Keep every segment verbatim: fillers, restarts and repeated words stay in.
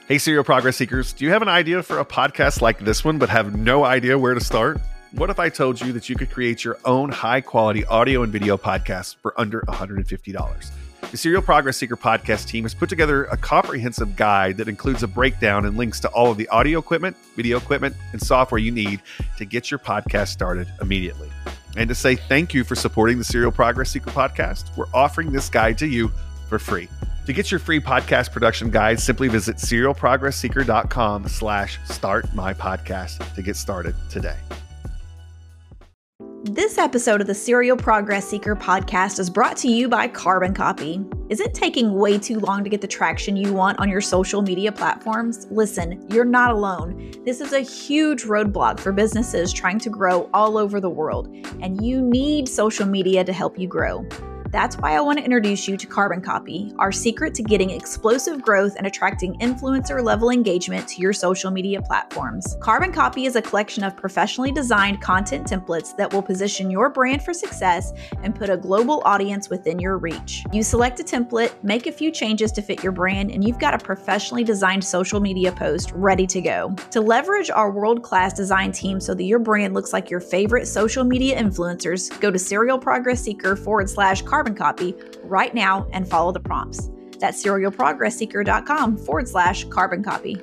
Hey, Serial Progress Seekers, do you have an idea for a podcast like this one, but have no idea where to start? What if I told you that you could create your own high-quality audio and video podcast for under one hundred fifty dollars? The Serial Progress Seeker podcast team has put together a comprehensive guide that includes a breakdown and links to all of the audio equipment, video equipment, and software you need to get your podcast started immediately. And to say thank you for supporting the Serial Progress Seeker podcast, we're offering this guide to you for free. To get your free podcast production guide, simply visit serialprogressseeker.com slash start my podcast to get started today. This episode of the Serial Progress Seeker podcast is brought to you by Carbon Copy. Is it taking way too long to get the traction you want on your social media platforms? Listen, you're not alone. This is a huge roadblock for businesses trying to grow all over the world, and you need social media to help you grow. That's why I want to introduce you to Carbon Copy, our secret to getting explosive growth and attracting influencer-level engagement to your social media platforms. Carbon Copy is a collection of professionally designed content templates that will position your brand for success and put a global audience within your reach. You select a template, make a few changes to fit your brand, and you've got a professionally designed social media post ready to go. To leverage our world-class design team so that your brand looks like your favorite social media influencers, go to serialprogressseeker forward slash carbon Carbon Copy right now and follow the prompts. That's serialprogressseeker.com forward slash carbon copy.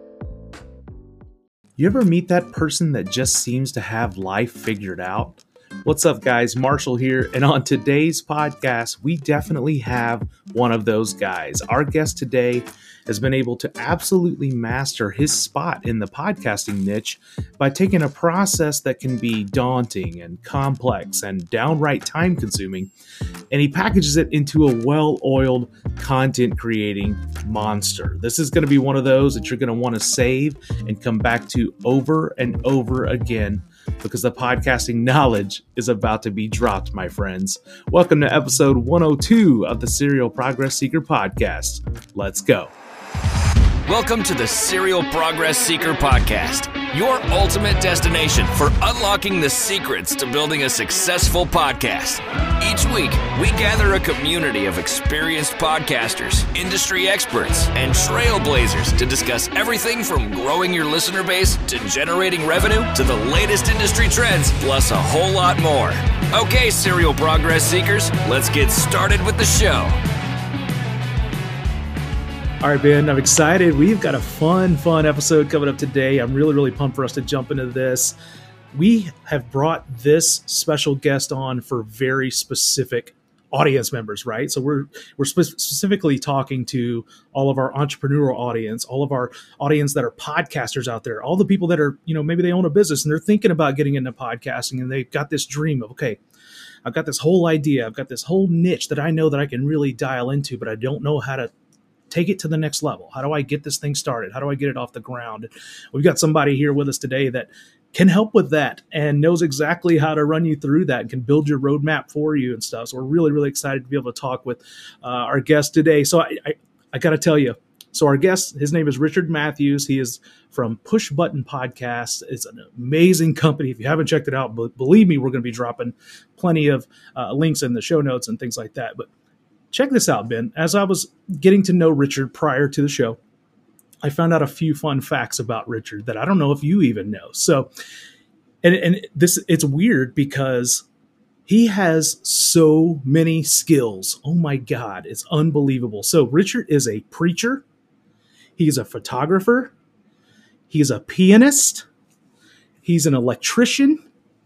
You ever meet that person that just seems to have life figured out? What's up, guys? Marshall here, and on today's podcast, we definitely have one of those guys. Our guest today has been able to absolutely master his spot in the podcasting niche by taking a process that can be daunting and complex and downright time-consuming, and he packages it into a well-oiled content-creating monster. This is going to be one of those that you're going to want to save and come back to over and over again, because the podcasting knowledge is about to be dropped, my friends. Welcome to episode one oh two of the Serial Progress Seeker podcast. Let's go. Welcome to the Serial Progress Seeker podcast, your ultimate destination for unlocking the secrets to building a successful podcast. Each week, we gather a community of experienced podcasters, industry experts, and trailblazers to discuss everything from growing your listener base to generating revenue to the latest industry trends, plus a whole lot more. Okay, Serial Progress Seekers, let's get started with the show. All right, Ben, I'm excited. We've got a fun, fun episode coming up today. I'm really, really pumped for us to jump into this. We have brought this special guest on for very specific audience members, right? So we're we're spe- specifically talking to all of our entrepreneurial audience, all of our audience that are podcasters out there, all the people that are, you know, maybe they own a business and they're thinking about getting into podcasting and they've got this dream of, okay, I've got this whole idea, I've got this whole niche that I know that I can really dial into, but I don't know how to take it to the next level. How do I get this thing started? How do I get it off the ground? We've got somebody here with us today that can help with that and knows exactly how to run you through that and can build your roadmap for you and stuff. So we're really, really excited to be able to talk with uh, our guest today. So I, I, I got to tell you, so our guest, his name is Richard Matthews. He is from Push Button Podcast. It's an amazing company. If you haven't checked it out, but believe me, we're going to be dropping plenty of uh, links in the show notes and things like that. But check this out, Ben. As I was getting to know Richard prior to the show, I found out a few fun facts about Richard that I don't know if you even know. So, and, and this, it's weird because he has so many skills. Oh my God, it's unbelievable. So Richard is a preacher. He's a photographer. He's a pianist. He's an electrician.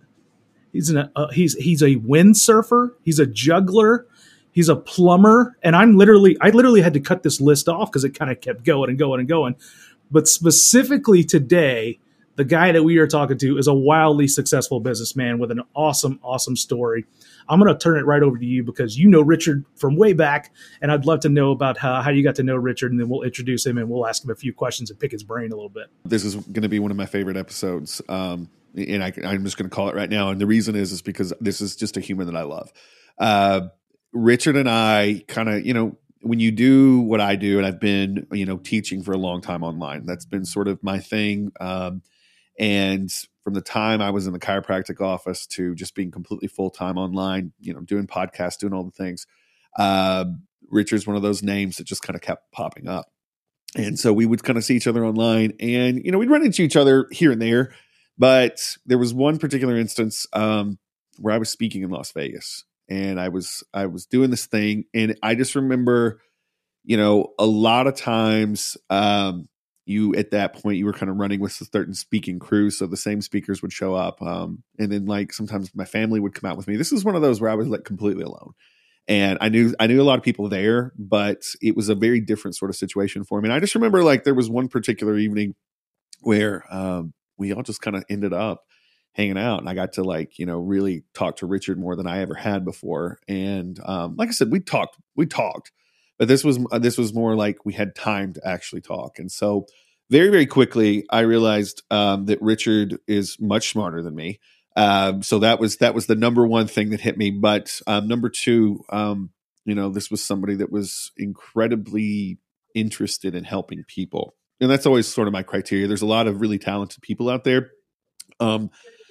He's an, uh, he's, he's a windsurfer. He's a juggler. He's a plumber, and I'm literally, I literally had to cut this list off because it kind of kept going and going and going. But specifically today, the guy that we are talking to is a wildly successful businessman with an awesome, awesome story. I'm going to turn it right over to you because you know Richard from way back, and I'd love to know about how, how you got to know Richard, and then we'll introduce him and we'll ask him a few questions and pick his brain a little bit. This is going to be one of my favorite episodes, um, and I, I'm just going to call it right now. And the reason is, is because this is just a human that I love. Uh, Richard and I kind of, you know, when you do what I do, and I've been, you know, teaching for a long time online, that's been sort of my thing. Um, and from the time I was in the chiropractic office to just being completely full-time online, you know, doing podcasts, doing all the things, uh, Richard's one of those names that just kind of kept popping up. And so we would kind of see each other online, and, you know, we'd run into each other here and there. But there was one particular instance um, where I was speaking in Las Vegas, and I was I was doing this thing, and I just remember, you know, a lot of times um, you at that point you were kind of running with a certain speaking crew, so the same speakers would show up, um, and then like sometimes my family would come out with me. This is one of those where I was like completely alone. And I knew I knew a lot of people there, but it was a very different sort of situation for me. And I just remember like there was one particular evening where um, we all just kind of ended up hanging out, and I got to like, you know, really talk to Richard more than I ever had before. And um, like I said, we talked, we talked, but this was this was more like we had time to actually talk. And so very, very quickly, I realized um, that Richard is much smarter than me. Um, so that was that was the number one thing that hit me. But um, number two, um, you know, this was somebody that was incredibly interested in helping people, and that's always sort of my criteria. There's a lot of really talented people out there, um,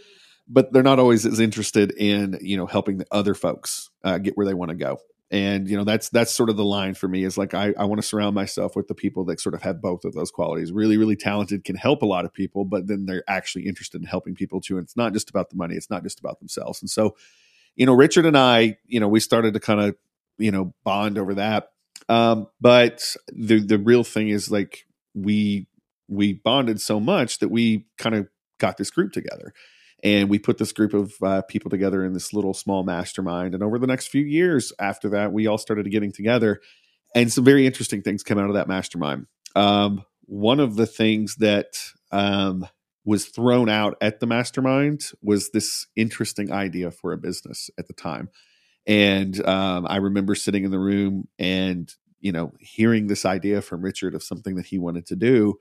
but they're not always as interested in, you know, helping the other folks uh, get where they want to go. And, you know, that's that's sort of the line for me is like, I, I want to surround myself with the people that sort of have both of those qualities. Really, really talented, can help a lot of people, but then they're actually interested in helping people too. And it's not just about the money. It's not just about themselves. And so, you know, Richard and I, you know, we started to kind of, you know, bond over that. Um, but the the real thing is like we we bonded so much that we kind of got this group together. And we put this group of uh, people together in this little small mastermind. And over the next few years after that, we all started getting together. And some very interesting things came out of that mastermind. Um, one of the things that um, was thrown out at the mastermind was this interesting idea for a business at the time. And um, I remember sitting in the room and, you know, hearing this idea from Richard of something that he wanted to do.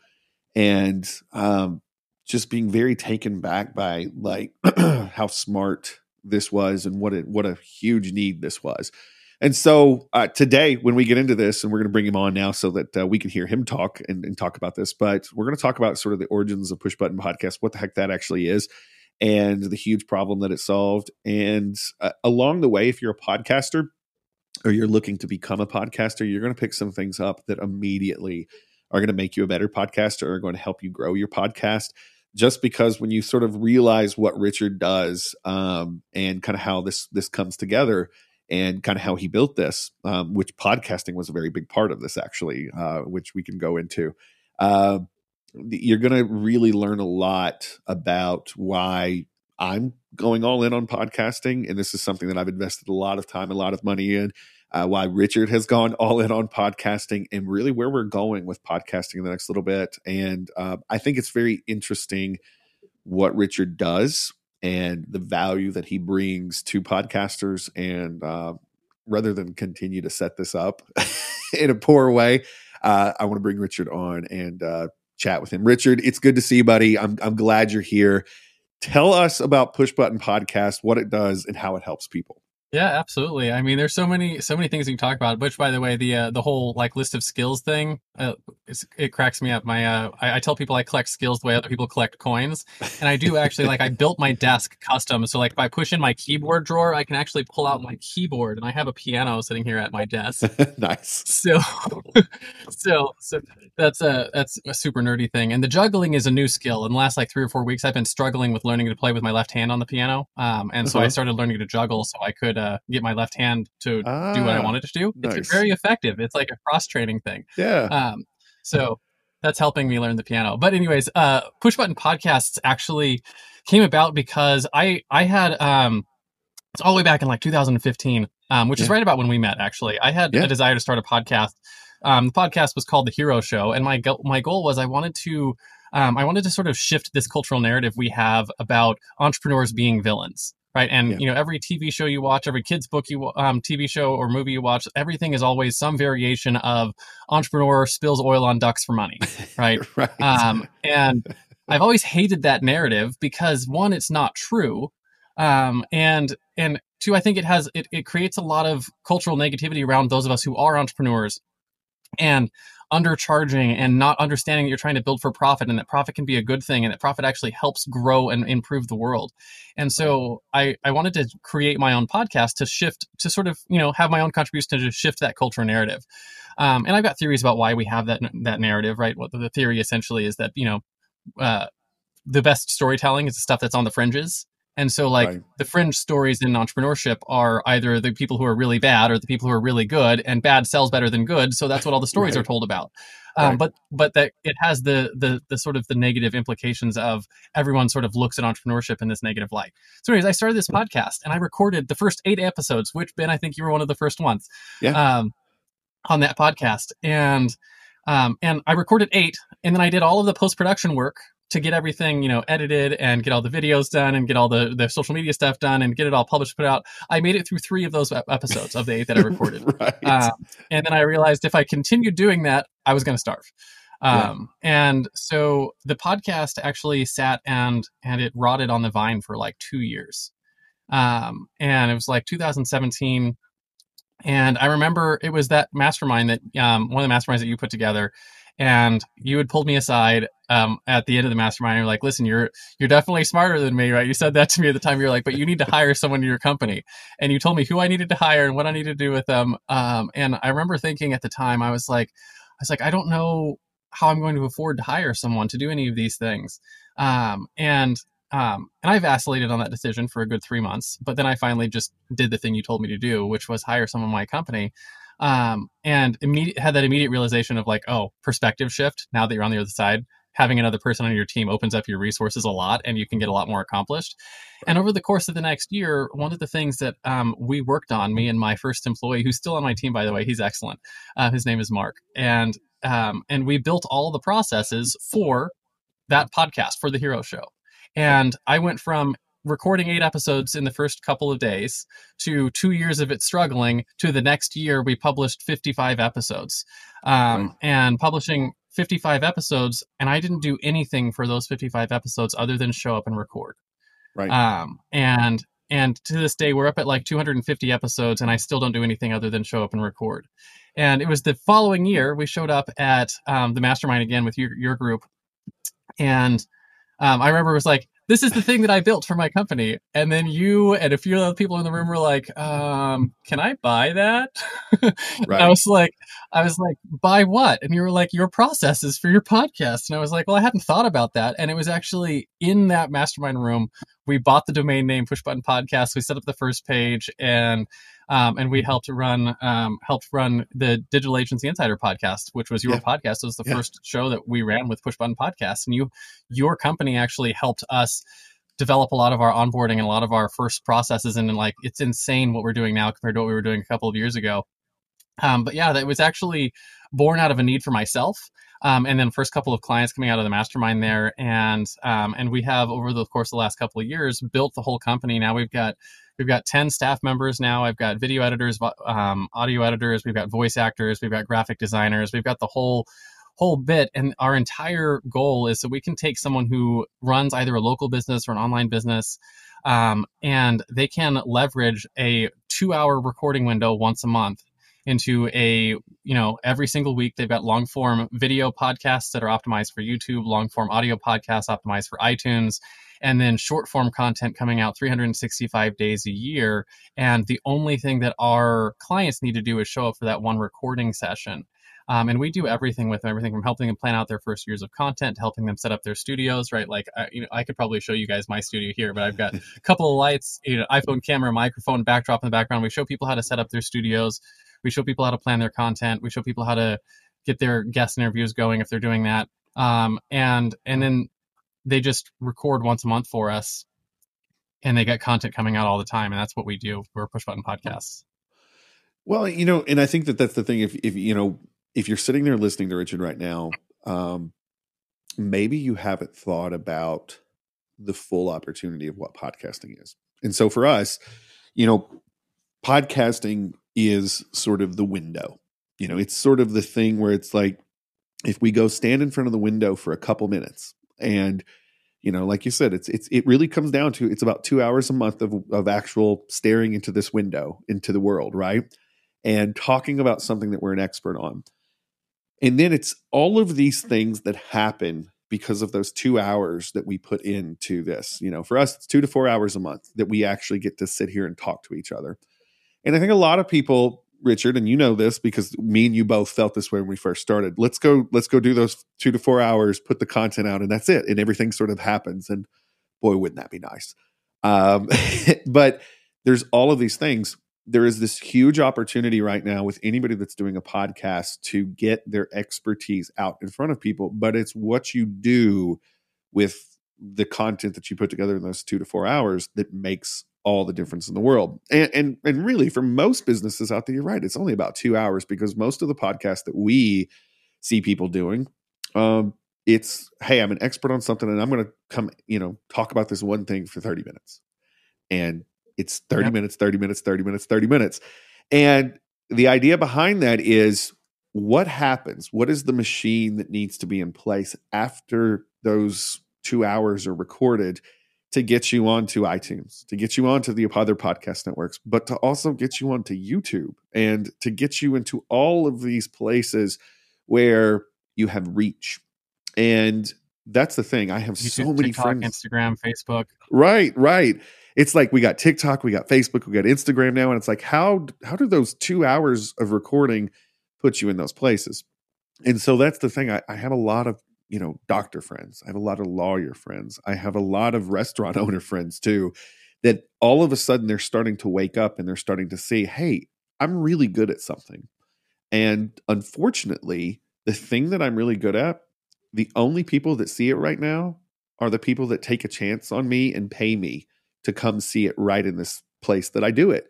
And um just being very taken back by like how smart this was and what it, what a huge need this was. And so uh, today, when we get into this, and we're going to bring him on now so that uh, we can hear him talk and, and talk about this, but we're going to talk about sort of the origins of Push Button Podcast, what the heck that actually is, and the huge problem that it solved. And uh, along the way, if you're a podcaster or you're looking to become a podcaster, you're going to pick some things up that immediately are going to make you a better podcaster or are going to help you grow your podcast. Just because when you sort of realize what Richard does um, and kind of how this this comes together and kind of how he built this, um, which podcasting was a very big part of this actually, uh, which we can go into. Uh, you're going to really learn a lot about why I'm going all in on podcasting. And this is something that I've invested a lot of time, a lot of money in. Uh, why Richard has gone all in on podcasting and really where we're going with podcasting in the next little bit. And uh, I think it's very interesting what Richard does and the value that he brings to podcasters. And uh, rather than continue to set this up in a poor way, uh, I want to bring Richard on and uh, chat with him. Richard, it's good to see you, buddy. I'm, I'm glad you're here. Tell us about Push Button Podcast, what it does and how it helps people. Yeah, absolutely. I mean, there's so many, so many things we can talk about. Which, by the way, the uh, the whole like list of skills thing, uh, it's, it cracks me up. My, uh, I, I tell people I collect skills the way other people collect coins, and I do actually. Like, I built my desk custom, so like if I push in my keyboard drawer, I can actually pull out my keyboard, and I have a piano sitting here at my desk. Nice. So, so, so that's a that's a super nerdy thing. And the juggling is a new skill. In the last like three or four weeks, I've been struggling with learning to play with my left hand on the piano, um, and so uh-huh. I started learning to juggle so I could. Uh, get my left hand to ah, do what I wanted to do. It's nice. very effective. It's like a cross training thing. Yeah. Um, so that's helping me learn the piano. But anyways, uh, Push Button Podcasts actually came about because I, I had, um, it's all the way back in like two thousand fifteen, um, which yeah. is right about when we met, actually. I had yeah. a desire to start a podcast. Um, the podcast was called The Hero Show. And my, go- my goal was I wanted to, um, I wanted to sort of shift this cultural narrative we have about entrepreneurs being villains. Right. And, yeah. you know, every T V show you watch, every kid's book you um, T V show or movie you watch, everything is always some variation of entrepreneur spills oil on ducks for money. Right. right. Um, and I've always hated that narrative because, one, it's not true. Um, and and two, I think it has it, it creates a lot of cultural negativity around those of us who are entrepreneurs and undercharging and not understanding that you're trying to build for profit and that profit can be a good thing and that profit actually helps grow and improve the world. And so I, I wanted to create my own podcast to shift, to sort of, you know, have my own contribution to shift that cultural narrative. Um, and I've got theories about why we have that that narrative, right? What the theory essentially is that, you know, uh, the best storytelling is the stuff that's on the fringes. And so like Right. the fringe stories in entrepreneurship are either the people who are really bad or the people who are really good, and bad sells better than good. So that's what all the stories Right. are told about. Um, Right. but but that it has the, the the sort of the negative implications of everyone sort of looks at entrepreneurship in this negative light. So anyways, I started this podcast and I recorded the first eight episodes, which Ben, I think you were one of the first ones. Yeah. Um, on that podcast. And um, and I recorded eight, and then I did all of the post-production work to get everything, you know, edited and get all the videos done and get all the, the social media stuff done and get it all published, put out. I made it through three of those episodes of the eight that I recorded. Right. Um, and then I realized if I continued doing that, I was going to starve. Um, yeah. And so the podcast actually sat and, and it rotted on the vine for like two years. Um, and it was like two thousand seventeen. And I remember it was that mastermind that, um, one of the masterminds that you put together, and you had pulled me aside um, at the end of the mastermind. You're like, listen, you're you're definitely smarter than me, right? You said that to me at the time. You're like, but you need to hire someone in your company. And you told me who I needed to hire and what I needed to do with them. Um, and I remember thinking at the time, I was like, I was like, I don't know how I'm going to afford to hire someone to do any of these things. Um, and um, and I vacillated on that decision for a good three months. But then I finally just did the thing you told me to do, which was hire someone in my company. Um, and immediate, had that immediate realization of like, oh, perspective shift. Now that you're on the other side, having another person on your team opens up your resources a lot, and you can get a lot more accomplished. And over the course of the next year, one of the things that um, we worked on, me and my first employee, who's still on my team, by the way, he's excellent. Uh, his name is Mark. And, um, and we built all the processes for that podcast, for the Hero Show. And I went from recording eight episodes in the first couple of days to two years of it struggling to the next year we published fifty-five episodes um, right. and publishing fifty-five episodes. And I didn't do anything for those fifty-five episodes other than show up and record. Right. Um, and, and to this day, we're up at like two hundred fifty episodes, and I still don't do anything other than show up and record. And it was the following year we showed up at um, the mastermind again with your, your group. And um, I remember it was like, this is the thing that I built for my company. And then you and a few other people in the room were like, um, can I buy that? Right. I was like, I was like, buy what? And you were like, your processes for your podcast. And I was like, well, I hadn't thought about that. And it was actually in that mastermind room, we bought the domain name Push Button Podcast. We set up the first page, and um, and we helped run um, helped run the Digital Agency Insider podcast, which was your yeah. podcast. It was the yeah. first show that we ran with Push Button Podcast. And you, your company actually helped us develop a lot of our onboarding and a lot of our first processes. And like, it's insane what we're doing now compared to what we were doing a couple of years ago. Um, but yeah, that was actually born out of a need for myself. Um, and then first couple of clients coming out of the mastermind there. And, um, and we have over the course of the last couple of years built the whole company. Now we've got, we've got ten staff members now. I've got video editors, um, audio editors. We've got voice actors. We've got graphic designers. We've got the whole, whole bit. And our entire goal is that we can take someone who runs either a local business or an online business, um, and they can leverage a two hour recording window once a month into a, you know, every single week. They've got long form video podcasts that are optimized for YouTube, long form audio podcasts optimized for iTunes, and then short form content coming out three hundred sixty-five days a year. And the only thing that our clients need to do is show up for that one recording session. Um, and we do everything with them, everything from helping them plan out their first years of content, to helping them set up their studios, right? Like, I, you know, I could probably show you guys my studio here, but I've got a couple of lights, you know, iPhone camera, microphone, backdrop in the background. We show people how to set up their studios. We show people how to plan their content. We show people how to get their guest interviews going if they're doing that. Um, and and then they just record once a month for us, and they get content coming out all the time. And that's what we do. We're Push Button Podcasts. Well, you know, and I think that that's the thing. If, if you know, if you're sitting there listening to Richard right now, um, maybe you haven't thought about the full opportunity of what podcasting is. And so for us, you know, podcasting is sort of the window. You know, it's sort of the thing where it's like, if we go stand in front of the window for a couple minutes, and, you know, like you said, it's, it's, it really comes down to, it's about two hours a month of, of actual staring into this window, into the world, right? And talking about something that we're an expert on. And then it's all of these things that happen because of those two hours that we put into this. You know, for us, it's two to four hours a month that we actually get to sit here and talk to each other. And I think a lot of people, Richard, and you know this because me and you both felt this way when we first started. Let's go, let's go do those two to four hours, put the content out, and that's it. And everything sort of happens. And boy, wouldn't that be nice? Um, but there's all of these things. There is this huge opportunity right now with anybody that's doing a podcast to get their expertise out in front of people. But it's what you do with the content that you put together in those two to four hours that makes all the difference in the world. And, and and really for most businesses out there, you're right. It's only about two hours because most of the podcasts that we see people doing, um, it's, hey, I'm an expert on something and I'm going to come, you know, talk about this one thing for thirty minutes. And it's thirty yep. minutes, thirty minutes, thirty minutes, thirty minutes. And the idea behind that is what happens? What is the machine that needs to be in place after those two hours are recorded to get you onto iTunes, to get you onto the other podcast networks, but to also get you onto YouTube and to get you into all of these places where you have reach. And that's the thing. I have YouTube, so many TikTok, friends. Instagram, Facebook. Right, right. It's like we got TikTok, we got Facebook, we got Instagram now. And it's like, how, how do those two hours of recording put you in those places? And so that's the thing. I, I have a lot of you know, doctor friends. I have a lot of lawyer friends. I have a lot of restaurant owner friends too, that all of a sudden they're starting to wake up and they're starting to see, hey, I'm really good at something. And unfortunately, the thing that I'm really good at, the only people that see it right now are the people that take a chance on me and pay me to come see it right in this place that I do it.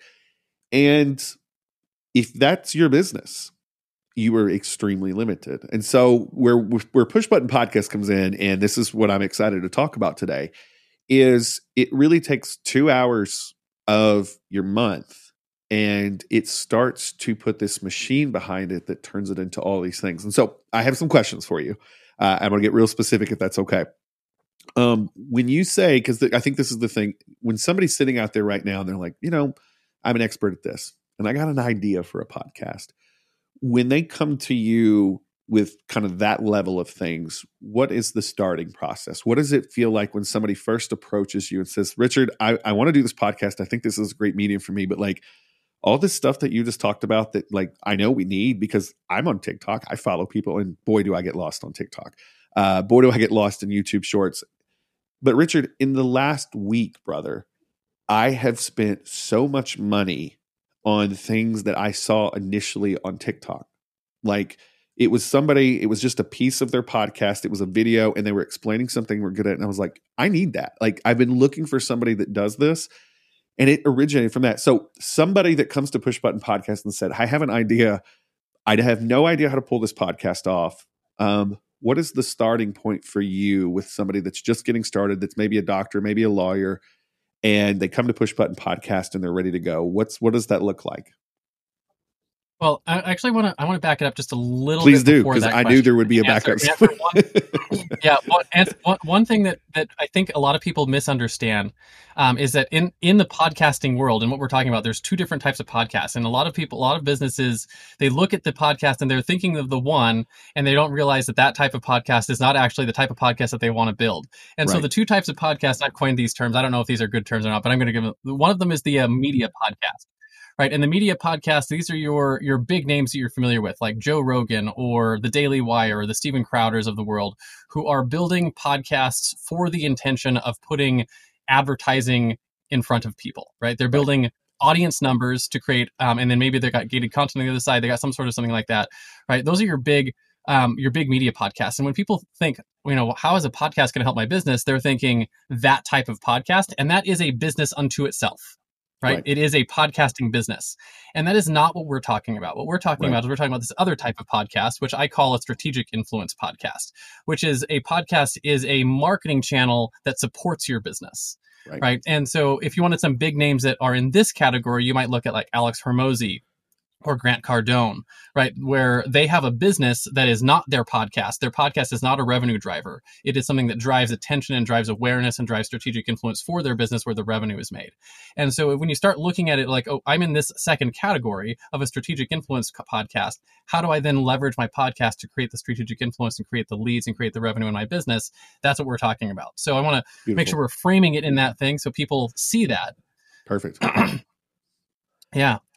And if that's your business, you are extremely limited. And so where where Push Button Podcast comes in, and this is what I'm excited to talk about today, is it really takes two hours of your month and it starts to put this machine behind it that turns it into all these things. And so I have some questions for you. Uh, I'm going to get real specific if that's okay. Um, when you say, because I think this is the thing, when somebody's sitting out there right now and they're like, you know, I'm an expert at this and I got an idea for a podcast. When they come to you with kind of that level of things, what is the starting process? What does it feel like when somebody first approaches you and says, Richard, I, I want to do this podcast. I think this is a great medium for me, but like all this stuff that you just talked about that like I know we need because I'm on TikTok. I follow people and boy, do I get lost on TikTok. Uh, boy, do I get lost in YouTube Shorts. But Richard, in the last week, brother, I have spent so much money on things that I saw initially on TikTok. Like it was somebody, it was just a piece of their podcast. It was a video and they were explaining something we're good at. And I was like, I need that. Like I've been looking for somebody that does this. And it originated from that. So somebody that comes to Push Button Podcast and said, I have an idea. I have no idea how to pull this podcast off. Um, what is the starting point for you with somebody that's just getting started, that's maybe a doctor, maybe a lawyer, and they come to Push Button Podcast and they're ready to go? What's what does that look like? Well, I actually want to I want to back it up just a little Please bit. Please do, because I knew there would be a answer, backup. answer one, yeah, one, answer, one, one thing that, that I think a lot of people misunderstand um, is that in, in the podcasting world and what we're talking about, there's two different types of podcasts. And a lot of people, a lot of businesses, they look at the podcast and they're thinking of the one, and they don't realize that that type of podcast is not actually the type of podcast that they want to build. And right. So the two types of podcasts, I've coined these terms. I don't know if these are good terms or not, but I'm going to give them. One of them is the uh, media podcast. Right. And the media podcast, these are your your big names that you're familiar with, like Joe Rogan or the Daily Wire or the Steven Crowders of the world, who are building podcasts for the intention of putting advertising in front of people. Right. They're building audience numbers to create, um, and then maybe they got gated content on the other side. They got some sort of something like that. Right. Those are your big um, your big media podcasts. And when people think, you know, how is a podcast going to help my business? They're thinking that type of podcast. And that is a business unto itself. Right? Right. It is a podcasting business. And that is not what we're talking about. What we're talking right. about is we're talking about this other type of podcast, which I call a strategic influence podcast, which is a podcast is a marketing channel that supports your business. Right. right. And so if you wanted some big names that are in this category, you might look at like Alex Hormozi or Grant Cardone, right? Where they have a business that is not their podcast. Their podcast is not a revenue driver. It is something that drives attention and drives awareness and drives strategic influence for their business where the revenue is made. And so when you start looking at it like, oh, I'm in this second category of a strategic influence podcast, how do I then leverage my podcast to create the strategic influence and create the leads and create the revenue in my business? That's what we're talking about. So I want to make sure we're framing it in that thing so people see that. Perfect. Yeah.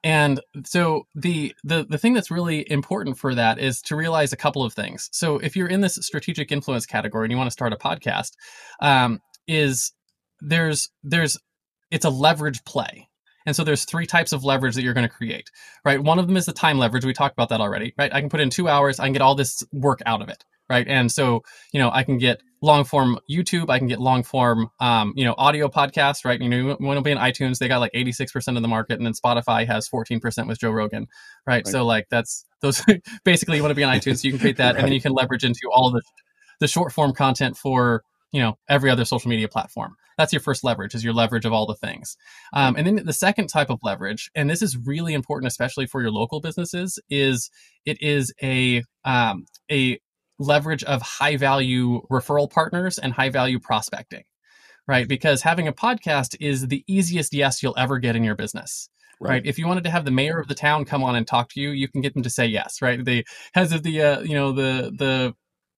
and so the, the the thing that's really important for that is to realize a couple of things. So if you're in this strategic influence category and you want to start a podcast, um, is there's there's it's a leverage play. And so there's three types of leverage that you're going to create, right? One of them is the time leverage. We talked about that already, right? I can put in two hours, I can get all this work out of it, right? And so, you know, I can get long form YouTube, I can get long form, um, you know, audio podcasts, right? You know, you want to be in iTunes, they got like eighty-six percent of the market, and then Spotify has fourteen percent with Joe Rogan, right? right. So like that's those basically you want to be on iTunes, so you can create that, right. And then you can leverage into all of the the short form content for, you know, every other social media platform. That's your first leverage, is your leverage of all the things. Um, and then the second type of leverage, and this is really important, especially for your local businesses, is it is a um, a leverage of high value referral partners and high value prospecting, right? Because having a podcast is the easiest yes you'll ever get in your business. Right. right. If you wanted to have the mayor of the town come on and talk to you, you can get them to say yes, right? The heads of the, uh, you know, the the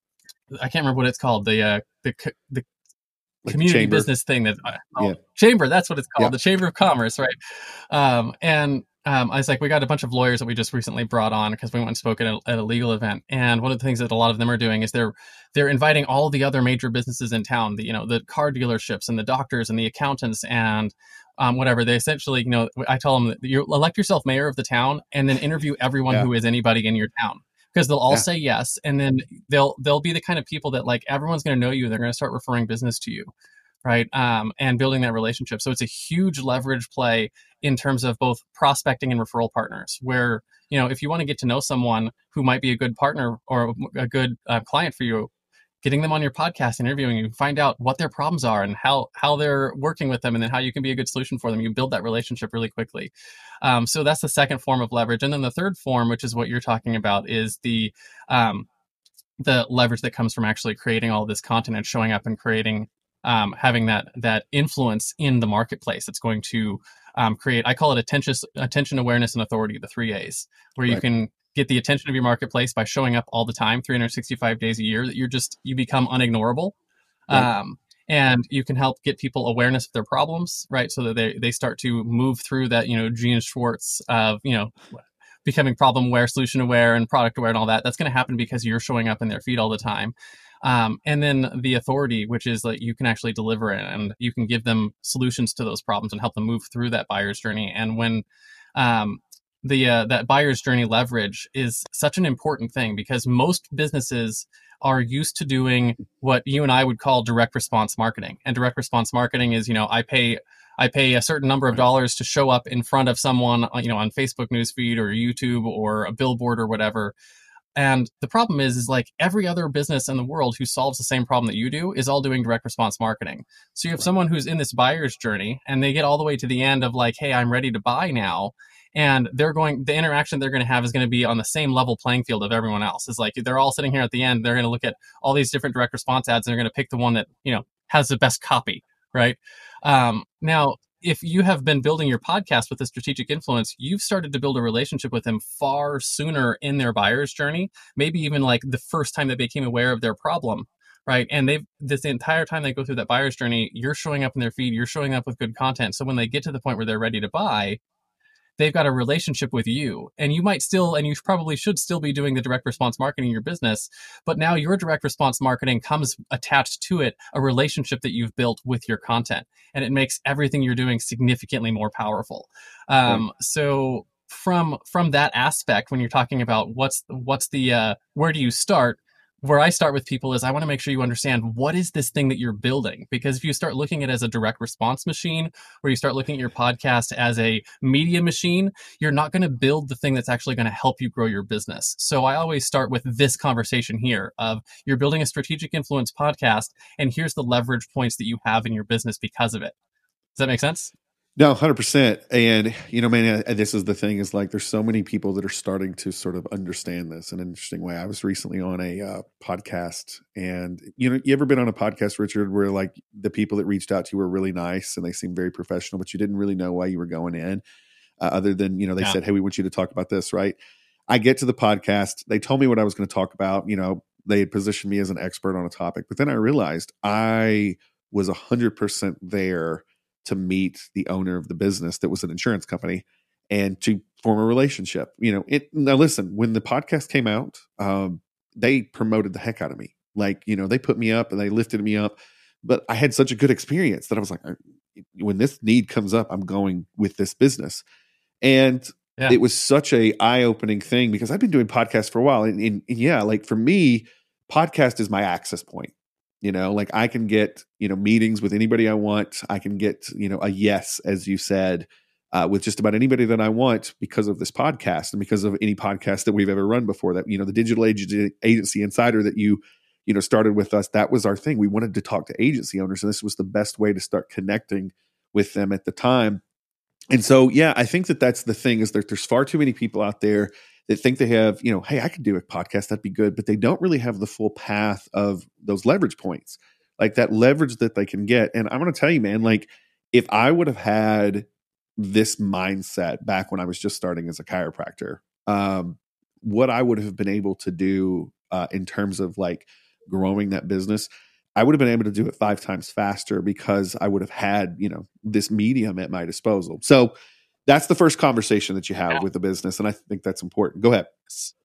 I can't remember what it's called, the uh, the the Like community business thing that uh, oh, yeah. chamber, that's what it's called, yeah. The Chamber of Commerce, right? Um, and um, I was like, we got a bunch of lawyers that we just recently brought on because we went and spoke at a, at a legal event. And one of the things that a lot of them are doing is they're they're inviting all the other major businesses in town, the you know the car dealerships and the doctors and the accountants and um, whatever. They essentially, you know, I tell them that you elect yourself mayor of the town and then interview everyone yeah. who is anybody in your town. Because they'll all yeah. say yes, and then they'll they'll be the kind of people that like everyone's going to know you. They're going to start referring business to you, right? Um, and building that relationship. So it's a huge leverage play in terms of both prospecting and referral partners. Where you know if you want to get to know someone who might be a good partner or a good uh, client for you, getting them on your podcast, interviewing you, find out what their problems are and how how they're working with them, and then how you can be a good solution for them. You build that relationship really quickly. Um, so that's the second form of leverage. And then the third form, which is what you're talking about, is the um, the leverage that comes from actually creating all this content and showing up and creating, um, having that that influence in the marketplace. It's going to um, create, I call it attention, attention, awareness, and authority, the three A's, where right. you can get the attention of your marketplace by showing up all the time, three hundred sixty-five days a year, that you're just, you become unignorable. Right. Um, and you can help get people awareness of their problems, right? So that they, they start to move through that, you know, Gene Schwartz of, you know, becoming problem aware, solution aware, and product aware and all that. That's going to happen because you're showing up in their feed all the time. Um, and then the authority, which is like you can actually deliver it and you can give them solutions to those problems and help them move through that buyer's journey. And when, um, the uh, that buyer's journey leverage is such an important thing, because most businesses are used to doing what you and I would call direct response marketing. And direct response marketing is, you know, I pay I pay a certain number of dollars to show up in front of someone, you know, on Facebook newsfeed or YouTube or a billboard or whatever. And the problem is, is like every other business in the world who solves the same problem that you do is all doing direct response marketing. So you have someone who's in this buyer's journey and they get all the way to the end of like, hey, I'm ready to buy now. And they're going, the interaction they're going to have is going to be on the same level playing field of everyone else. It's like they're all sitting here at the end. They're going to look at all these different direct response ads and they're going to pick the one that, you know, has the best copy, right? Um, now, if you have been building your podcast with a strategic influence, you've started to build a relationship with them far sooner in their buyer's journey, maybe even like the first time they became aware of their problem, right? And they've, this entire time they go through that buyer's journey, you're showing up in their feed, you're showing up with good content. So when they get to the point where they're ready to buy, they've got a relationship with you, and you might still, and you probably should still be doing the direct response marketing in your business, but now your direct response marketing comes attached to it a relationship that you've built with your content, and it makes everything you're doing significantly more powerful. Um, right. So from from that aspect, when you're talking about what's what's the uh, where do you start? Where I start with people is I want to make sure you understand what is this thing that you're building. Because if you start looking at it as a direct response machine, or you start looking at your podcast as a media machine, you're not going to build the thing that's actually going to help you grow your business. So I always start with this conversation here of you're building a strategic influence podcast, and here's the leverage points that you have in your business because of it. Does that make sense? No, one hundred percent. And, you know, man, this is the thing is like, there's so many people that are starting to sort of understand this in an interesting way. I was recently on a uh, podcast, and, you know, you ever been on a podcast, Richard, where like the people that reached out to you were really nice and they seemed very professional, but you didn't really know why you were going in uh, other than, you know, they yeah. said, hey, we want you to talk about this, right? I get to the podcast. They told me what I was going to talk about. You know, they had positioned me as an expert on a topic, but then I realized I was one hundred percent there to meet the owner of the business that was an insurance company, and to form a relationship. You know, it now listen, when the podcast came out, um, they promoted the heck out of me. Like, you know, they put me up and they lifted me up, but I had such a good experience that I was like, when this need comes up, I'm going with this business. And yeah. It was such a eye-opening thing because I've been doing podcasts for a while. And, and, and yeah, like for me, podcast is my access point. You know, like I can get, you know, meetings with anybody I want. I can get, you know, a yes, as you said, uh, with just about anybody that I want because of this podcast and because of any podcast that we've ever run before. That, you know, the Digital Agency, Agency Insider that you, you know, started with us, that was our thing. We wanted to talk to agency owners, and this was the best way to start connecting with them at the time. And so, yeah, I think that that's the thing is that there's far too many people out there that think they have, you know, hey, I could do a podcast, that'd be good, but they don't really have the full path of those leverage points, like that leverage that they can get. And I'm going to tell you, man, like if I would have had this mindset back when I was just starting as a chiropractor, um, what I would have been able to do uh, in terms of like growing that business, I would have been able to do it five times faster because I would have had, you know, this medium at my disposal. So that's the first conversation that you have yeah. with the business. And I think that's important. Go ahead.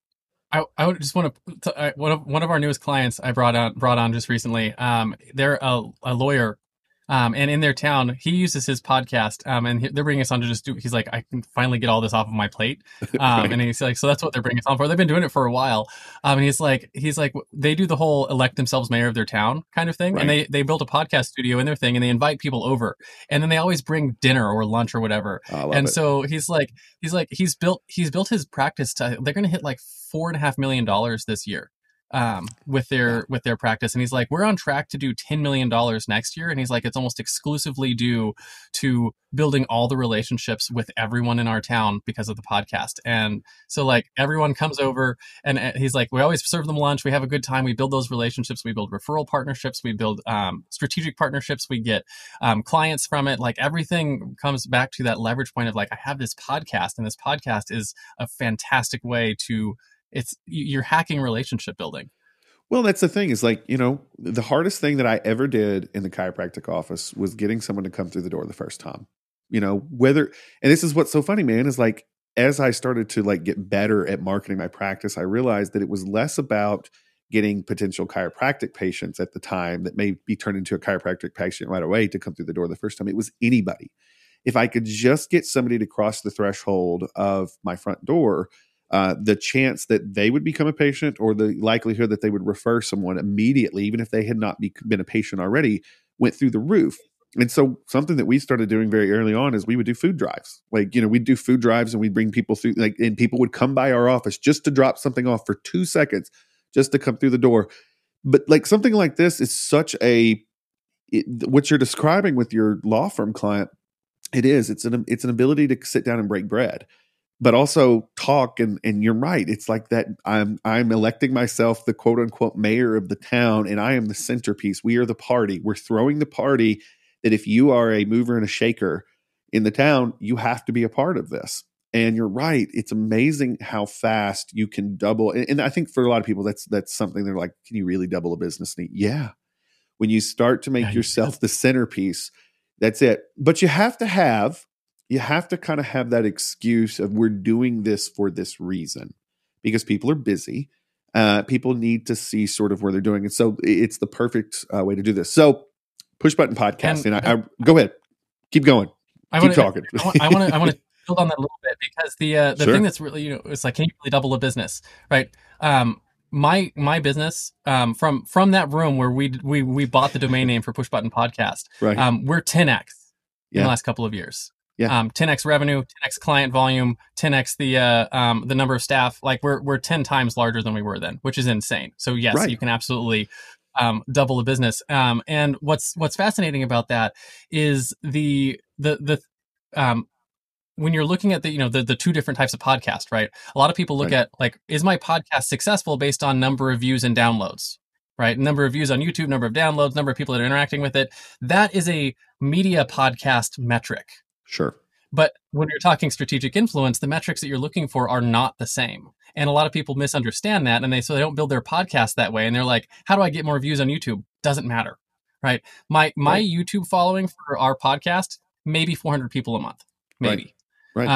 I, I would just want to, uh, one of, one of our newest clients I brought on, brought on just recently. Um, they're a, a lawyer. Um, and in their town, he uses his podcast, um, and he, they're bringing us on to just do, he's like, I can finally get all this off of my plate. Um, right. And he's like, so that's what they're bringing us on for. They've been doing it for a while. Um, and he's like, he's like, they do the whole elect themselves mayor of their town kind of thing. Right. And they, they built a podcast studio in their thing and they invite people over and then they always bring dinner or lunch or whatever. And it. so he's like, he's like, he's built, he's built his practice to, they're going to hit like four and a half million dollars this year. Um, with their yeah. with their practice, and he's like, we're on track to do ten million dollars next year, and he's like, it's almost exclusively due to building all the relationships with everyone in our town because of the podcast. And so like everyone comes over, and he's like, we always serve them lunch, we have a good time, we build those relationships, we build referral partnerships, we build um, strategic partnerships, we get um, clients from it. Like everything comes back to that leverage point of like, I have this podcast, and this podcast is a fantastic way to. It's you're hacking relationship building. Well, that's the thing is like, you know, the hardest thing that I ever did in the chiropractic office was getting someone to come through the door the first time, you know, whether, and this is what's so funny, man, is like, as I started to like get better at marketing my practice, I realized that it was less about getting potential chiropractic patients at the time that may be turned into a chiropractic patient right away to come through the door the first time. It was anybody. If I could just get somebody to cross the threshold of my front door, Uh, the chance that they would become a patient or the likelihood that they would refer someone immediately, even if they had not be, been a patient already, went through the roof. And so something that we started doing very early on is we would do food drives. Like, you know, we'd do food drives and we'd bring people through, like, and people would come by our office just to drop something off for two seconds, just to come through the door. But like something like this is such a, it, what you're describing with your law firm client, it is, it's an, it's an ability to sit down and break bread. But also talk, and and you're right. It's like that. I'm I'm electing myself the quote unquote mayor of the town, and I am the centerpiece. We are the party. We're throwing the party. That if you are a mover and a shaker in the town, you have to be a part of this. And you're right. It's amazing how fast you can double. And, and I think for a lot of people, that's that's something they're like, can you really double a business need? Yeah. When you start to make yeah, yourself yeah. the centerpiece, that's it. But you have to have. You have to kind of have that excuse of we're doing this for this reason because people are busy. Uh, people need to see sort of where they're doing it. So it's the perfect uh, way to do this. So Push Button Podcast. And, and I, I, go ahead. Keep going. I Keep wanna, talking. I want, I want to I want to build on that a little bit because the uh, the sure. thing that's really, you know, it's like, can you really double a business, right? Um, my my business um, from from that room where we we we bought the domain name for Push Button Podcast, right. um, we're ten x yeah. in the last couple of years. Yeah. Um, ten x revenue, ten x client volume, ten x the uh, um, the number of staff. Like we're we're ten times larger than we were then, which is insane. So yes, right. you can absolutely um, double the business. Um, and what's what's fascinating about that is the the the um, when you're looking at the you know the the two different types of podcast, right? A lot of people look right. at like, is my podcast successful based on number of views and downloads? Right, number of views on YouTube, number of downloads, number of people that are interacting with it. That is a media podcast metric. Sure. But when you're talking strategic influence, the metrics that you're looking for are not the same. And a lot of people misunderstand that. And they, so they don't build their podcast that way. And they're like, how do I get more views on YouTube? Doesn't matter. Right. My, my right. YouTube following for our podcast, maybe four hundred people a month, maybe. Right. right. Uh,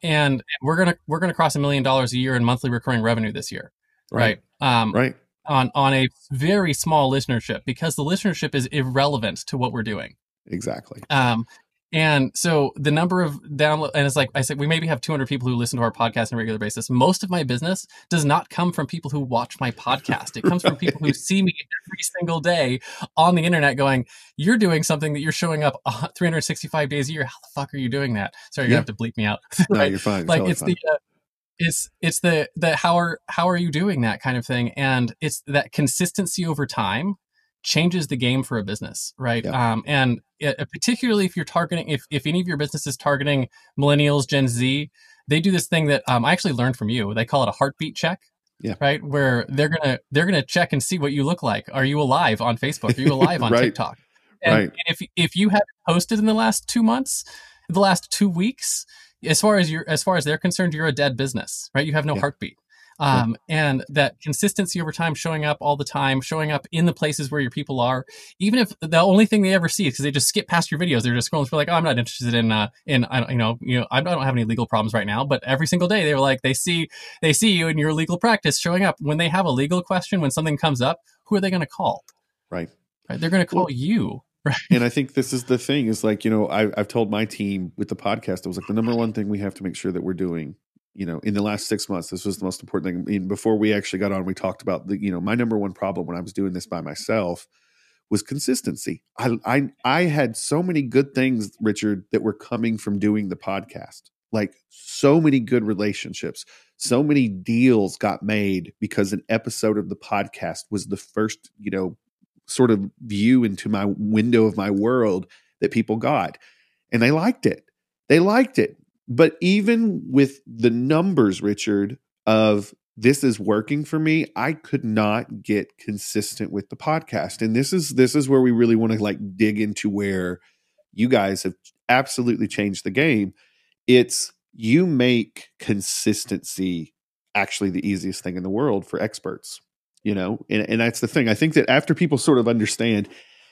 and we're gonna we're gonna cross a million dollars a year in monthly recurring revenue this year, right? Right. Um, right. On on a very small listenership, because the listenership is irrelevant to what we're doing. Exactly. Um, and so the number of download, and it's like I said, we maybe have two hundred people who listen to our podcast on a regular basis. Most of my business does not come from people who watch my podcast. It comes from people who see me every single day on the internet going, you're doing something that you're showing up three hundred sixty-five days a year. How the fuck are you doing that? Sorry, you're Yeah. gonna have to bleep me out. No, Right? you're fine. Like Totally it's fine. the, uh, it's, it's the, the, how are, how are you doing that kind of thing? And it's that consistency over time changes the game for a business, right? Yeah. Um, and it, particularly if you're targeting, if, if any of your business is targeting millennials, Gen Z, they do this thing that um, I actually learned from you. They call it a heartbeat check, Yeah. right? Where they're gonna they're gonna check and see what you look like. Are you alive on Facebook? Are you alive on Right. TikTok? And, Right. and if if you haven't posted in the last two months, the last two weeks, as far as you're as far as they're concerned, you're a dead business, right? You have no Yeah. heartbeat. Um, and that consistency over time, showing up all the time, showing up in the places where your people are, even if the only thing they ever see is because they just skip past your videos, they're just scrolling through like, oh, I'm not interested in, uh, in, I don't, you know, you know, I don't have any legal problems right now, but every single day they were like, they see, they see you in your legal practice showing up. When they have a legal question, when something comes up, who are they going to call? Right. Right. They're going to call Well, you. Right. And I think this is the thing is like, you know, I, I've told my team with the podcast, it was like the number one thing we have to make sure that we're doing, you know, in the last six months, this was the most important thing. I mean, before we actually got on, we talked about the, you know, my number one problem when I was doing this by myself was consistency. I, I, I had so many good things, Richard, that were coming from doing the podcast, like so many good relationships, so many deals got made because an episode of the podcast was the first, you know, sort of view into my window of my world that people got, and they liked it. They liked it. But even with the numbers, Richard, of this is working for me, I could not get consistent with the podcast. And this is this is where we really want to like dig into where you guys have absolutely changed the game. It's you make consistency actually the easiest thing in the world for experts, you know? And, and that's the thing. I think that after people sort of understand,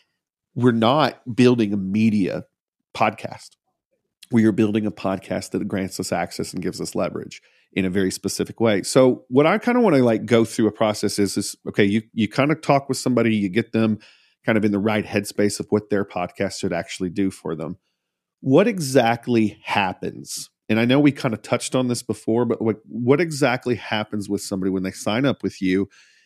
we're not building a media podcast. We are building a podcast that grants us access and gives us leverage in a very specific way. So what I kind of want to like go through a process is, is okay, you you kind of talk with somebody, you get them kind of in the right headspace of what their podcast should actually do for them. What exactly happens? And I know we kind of touched on this before, but what, what exactly happens with somebody when they sign up with you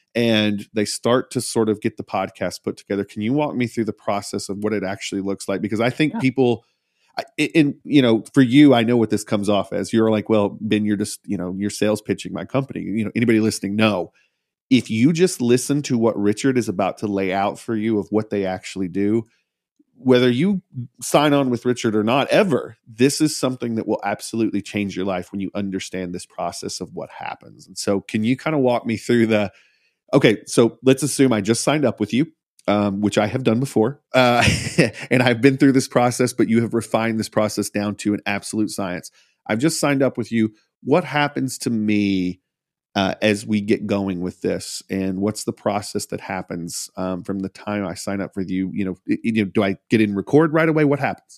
and they start to sort of get the podcast put together? Can you walk me through the process of what it actually looks like? Because I think Yeah. people... And, you know, for you, I know what this comes off as. You're like, well, Ben, you're just, you know, you're sales pitching my company. You know, anybody listening, no. If you just listen to what Richard is about to lay out for you of what they actually do, whether you sign on with Richard or not, ever, this is something that will absolutely change your life when you understand this process of what happens. And so can you kind of walk me through the, okay, so let's assume I just signed up with you. Um, which I have done before. Uh, and I've been through this process, but you have refined this process down to an absolute science. I've just signed up with you. What happens to me uh, as we get going with this? And what's the process that happens um, from the time I sign up with you? You know, it, you know, do I get in record right away? What happens?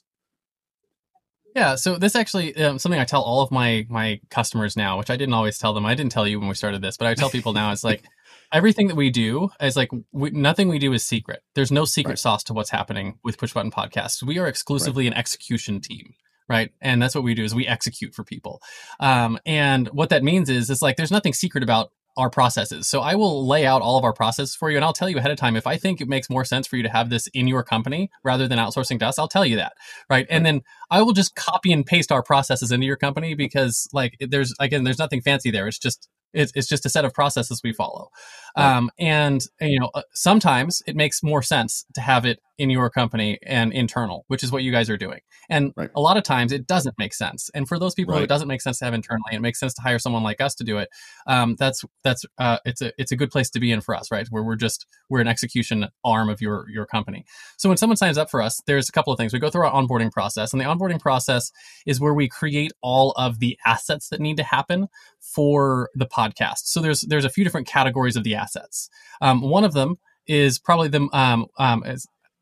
Yeah, so this actually um, something I tell all of my my customers now, which I didn't always tell them. I didn't tell you when we started this, but I tell people now. It's like everything that we do is like we, nothing we do is secret. There's no secret Right. sauce to what's happening with Push Button Podcasts. We are exclusively an execution team, right? And that's what we do is we execute for people. Um, and what that means is it's like there's nothing secret about our processes. So I will lay out all of our processes for you, and I'll tell you ahead of time if I think it makes more sense for you to have this in your company rather than outsourcing to us. I'll tell you that, right? And then I will just copy and paste our processes into your company because, like, there's again, there's nothing fancy there. It's just it's, it's just a set of processes we follow. Right. Um, and you know, uh, sometimes it makes more sense to have it in your company and internal, which is what you guys are doing. And Right. a lot of times it doesn't make sense. And for those people who Right. it doesn't make sense to have internally, it makes sense to hire someone like us to do it. Um, that's that's uh, it's a it's a good place to be in for us, right? Where we're just we're an execution arm of your your company. So when someone signs up for us, there's a couple of things. We go through our onboarding process, and the onboarding process is where we create all of the assets that need to happen for the podcast. So there's there's a few different categories of the assets. Um, one of them is probably the um, um, is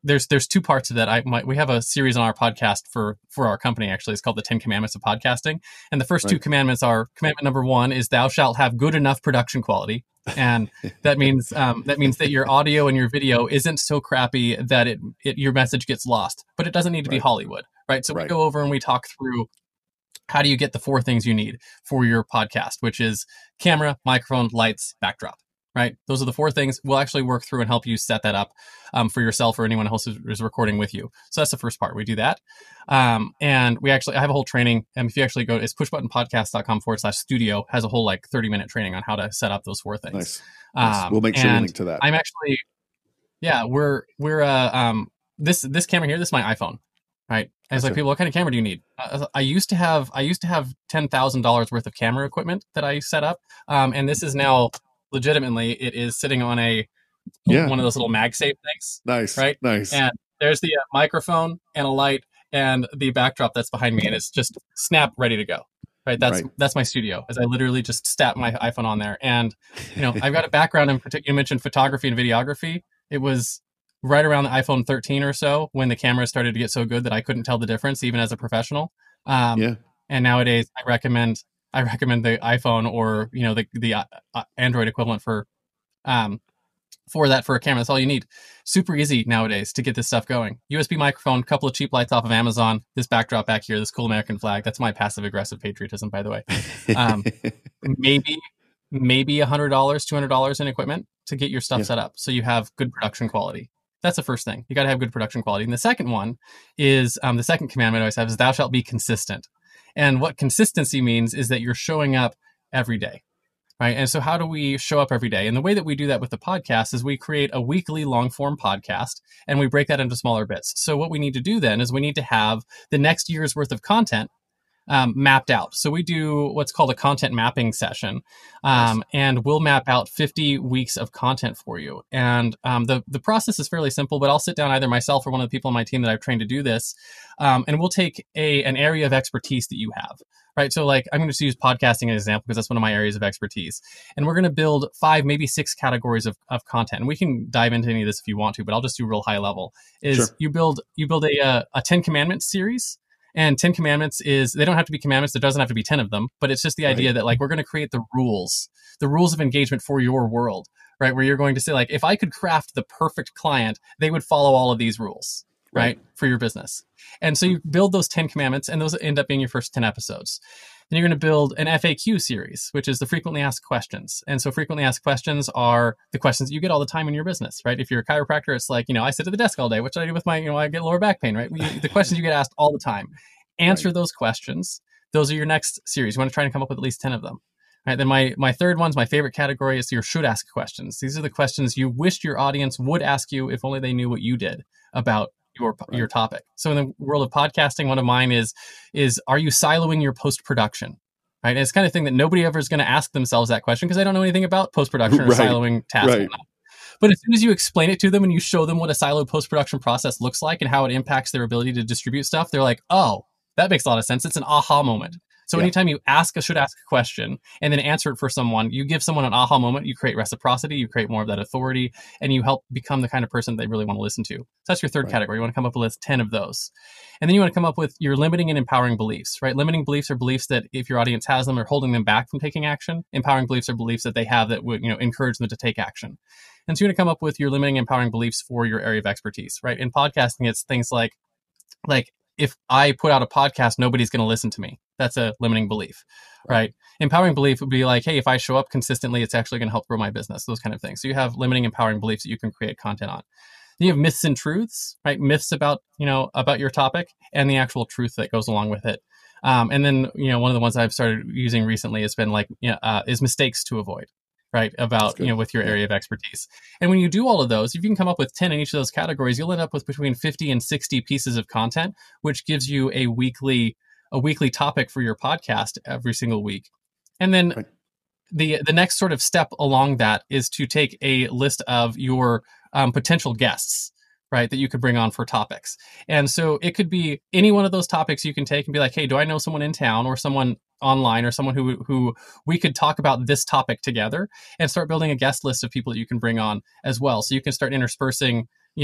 there's there's two parts of that. I might, we have a series on our podcast for for our company. Actually, it's called the Ten Commandments of Podcasting. And the first right. two commandments are: commandment number one is thou shalt have good enough production quality, and that means um, that means that your audio and your video isn't so crappy that it, it your message gets lost. But it doesn't need to right. be Hollywood, right? So right. we go over and we talk through how do you get the four things you need for your podcast, which is camera, microphone, lights, backdrop. Right? Those are the four things. We'll actually work through and help you set that up um, for yourself or anyone else who is recording with you. So that's the first part. We do that. Um, and we actually, I have a whole training. And if you actually go, it's pushbuttonpodcast.com forward slash studio has a whole like thirty minute training on how to set up those four things. Nice. nice. Um, we'll make sure we link to that. I'm actually, yeah, we're, we're, uh, um, this, this camera here, this is my iPhone. Right. And it's like, people, what kind of camera do you need? Uh, I used to have, I used to have ten thousand dollars worth of camera equipment that I set up. Um, and this is now, legitimately, it is sitting on a yeah. one of those little MagSafe things. Nice, right? Nice. And there's the uh, microphone and a light and the backdrop that's behind me, and it's just snap ready to go. Right. That's right. that's my studio. As I literally just snap my iPhone on there, and you know I've got a background in particular. You mentioned photography and videography. It was right around the iPhone thirteen or so when the camera started to get so good that I couldn't tell the difference, even as a professional. Um, yeah. And nowadays, I recommend. I recommend the iPhone or, you know, the, the uh, Android equivalent for, um, for that, for a camera. That's all you need. Super easy nowadays to get this stuff going. U S B microphone, couple of cheap lights off of Amazon, this backdrop back here, this cool American flag. That's my passive aggressive patriotism, by the way. Um, maybe, maybe a hundred dollars, two hundred dollars in equipment to get your stuff yeah. set up. So you have good production quality. That's the first thing. You got to have good production quality. And the second one is, um, the second commandment I always have is thou shalt be consistent. And what consistency means is that you're showing up every day, right? And so how do we show up every day? And the way that we do that with the podcast is we create a weekly long form podcast and we break that into smaller bits. So what we need to do then is we need to have the next year's worth of content um, mapped out. So we do what's called a content mapping session, um, nice. And we'll map out fifty weeks of content for you. And um, the, the process is fairly simple, but I'll sit down either myself or one of the people on my team that I've trained to do this. Um, and we'll take a an area of expertise that you have, right? So like, I'm going to use podcasting as an example because that's one of my areas of expertise. And we're going to build five, maybe six categories of, of content. And we can dive into any of this if you want to, but I'll just do real high level. Is sure. you build you build a, a, a Ten Commandments series. And Ten Commandments is, they don't have to be commandments. There doesn't have to be ten of them, but it's just the idea right. that like, we're going to create the rules, the rules of engagement for your world, right? Where you're going to say like, if I could craft the perfect client, they would follow all of these rules, right? right? For your business. And so you build those Ten Commandments and those end up being your first ten episodes. Then you're going to build an F A Q series, which is the frequently asked questions. And so frequently asked questions are the questions that you get all the time in your business, right? If you're a chiropractor, it's like, you know, I sit at the desk all day. What should I do with my, you know, I get lower back pain, right? You, the questions you get asked all the time. Answer right. those questions. Those are your next series. You want to try and come up with at least ten of them. Right. Then my, my third one's my favorite category is your should ask questions. These are the questions you wished your audience would ask you if only they knew what you did about your right. your topic. So in the world of podcasting, one of mine is, is are you siloing your post-production? Right. And it's the kind of thing that nobody ever is going to ask themselves that question because they don't know anything about post-production or right. siloing tasks. Right. But as soon as you explain it to them and you show them what a siloed post-production process looks like and how it impacts their ability to distribute stuff, they're like, oh, that makes a lot of sense. It's an aha moment. So yeah. anytime you ask a should ask a question and then answer it for someone, you give someone an aha moment, you create reciprocity, you create more of that authority, and you help become the kind of person they really want to listen to. So that's your third right. category. You want to come up with ten of those. And then you want to come up with your limiting and empowering beliefs, right? Limiting beliefs are beliefs that if your audience has them are holding them back from taking action. Empowering beliefs are beliefs that they have that would, you know, encourage them to take action. And so you're going to come up with your limiting and empowering beliefs for your area of expertise, right? In podcasting, it's things like, like, if I put out a podcast, nobody's going to listen to me. That's a limiting belief, right? Empowering belief would be like, hey, if I show up consistently, it's actually going to help grow my business, those kind of things. So you have limiting, empowering beliefs that you can create content on. Then you have myths and truths, right? Myths about, you know, about your topic and the actual truth that goes along with it. Um, and then, you know, one of the ones I've started using recently has been like, you know, uh, is mistakes to avoid. Right. About, you know, with your area of expertise. And when you do all of those, if you can come up with ten in each of those categories, you'll end up with between fifty and sixty pieces of content, which gives you a weekly, a weekly topic for your podcast every single week. And then right. the, the next sort of step along that is to take a list of your um, potential guests, right, that you could bring on for topics. And so it could be any one of those topics you can take and be like, hey, do I know someone in town or someone online or someone who who we could talk about this topic together, and start building a guest list of people that you can bring on as well. So you can start interspersing, you know,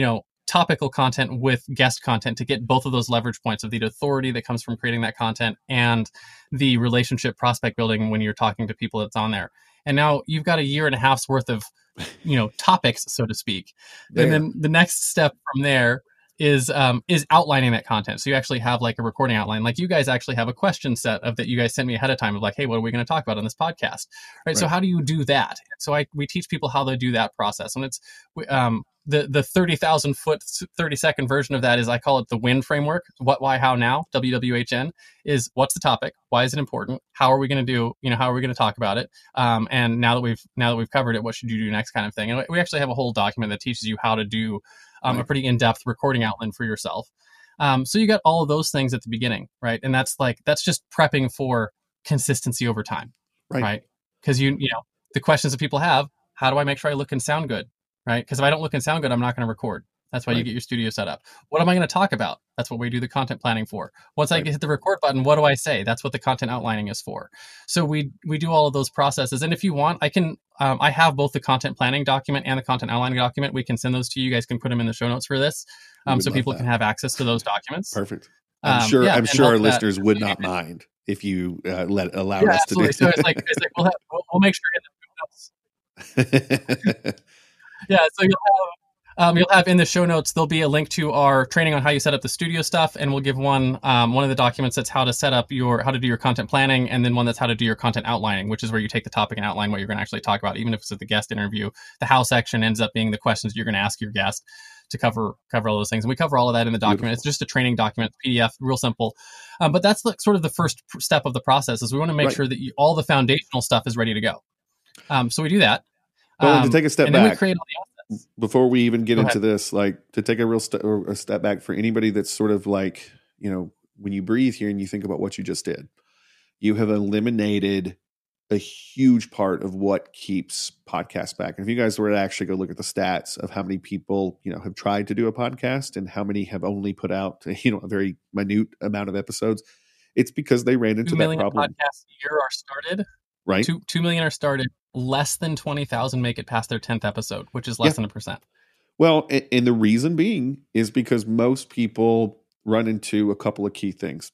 topical content with guest content to get both of those leverage points of the authority that comes from creating that content and the relationship prospect building when you're talking to people that's on there. And now you've got a year and a half's worth of, you know, topics, so to speak. There. And then the next step from there is um, is outlining that content. So you actually have like a recording outline. Like you guys actually have a question set of that you guys sent me ahead of time of like, hey, what are we going to talk about on this podcast? Right. right. So how do you do that? So I we teach people how to do that process. And it's um, the the thirty thousand foot, thirty second version of that is I call it the WIN framework. What, why, how, now, W W H N is what's the topic? Why is it important? How are we going to do, you know, how are we going to talk about it? Um, and now that we've, now that we've covered it, what should you do next kind of thing? And we actually have a whole document that teaches you how to do um, right. a pretty in-depth recording outline for yourself. Um, so you got all of those things at the beginning, right? And that's like, that's just prepping for consistency over time, right? Because right? you, you know, the questions that people have, how do I make sure I look and sound good? Right? Because if I don't look and sound good, I'm not going to record. That's why right. you get your studio set up. What am I going to talk about? That's what we do the content planning for. Once right. I hit the record button, what do I say? That's what the content outlining is for. So we we do all of those processes. And if you want, I can, um, I have both the content planning document and the content outlining document. We can send those to you. You guys can put them in the show notes for this. Um, so people that. can have access to those documents. Perfect. I'm um, sure, yeah, I'm sure our listeners that. would not mind if you uh, let allow yeah, us to absolutely. do So it's like, it's like we'll, have, we'll, we'll make sure in the show notes. Yeah, so you'll have um, you'll have in the show notes there'll be a link to our training on how you set up the studio stuff, and we'll give one um, one of the documents that's how to set up your how to do your content planning, and then one that's how to do your content outlining, which is where you take the topic and outline what you're going to actually talk about. Even if it's at the guest interview, the how section ends up being the questions you're going to ask your guest to cover cover all those things, and we cover all of that in the document. Beautiful. It's just a training document, P D F, real simple. Um, but that's like sort of the first step of the process. Is we want to make right. sure that you, all the foundational stuff is ready to go. Um, so we do that. Well, um, to take a step and back, then we create all the assets. Before we even get Go into ahead. this, like to take a real st- or a step back for anybody that's sort of like, you know, when you breathe here and you think about what you just did, you have eliminated a huge part of what keeps podcasts back. And if you guys were to actually go look at the stats of how many people, you know, have tried to do a podcast and how many have only put out, you know, a very minute amount of episodes, it's because they ran into that problem. Podcasts a year are started. Right. Two, two million are started. Less than twenty thousand make it past their tenth episode, which is less yeah. than a percent. Well, and, and the reason being is because most people run into a couple of key things.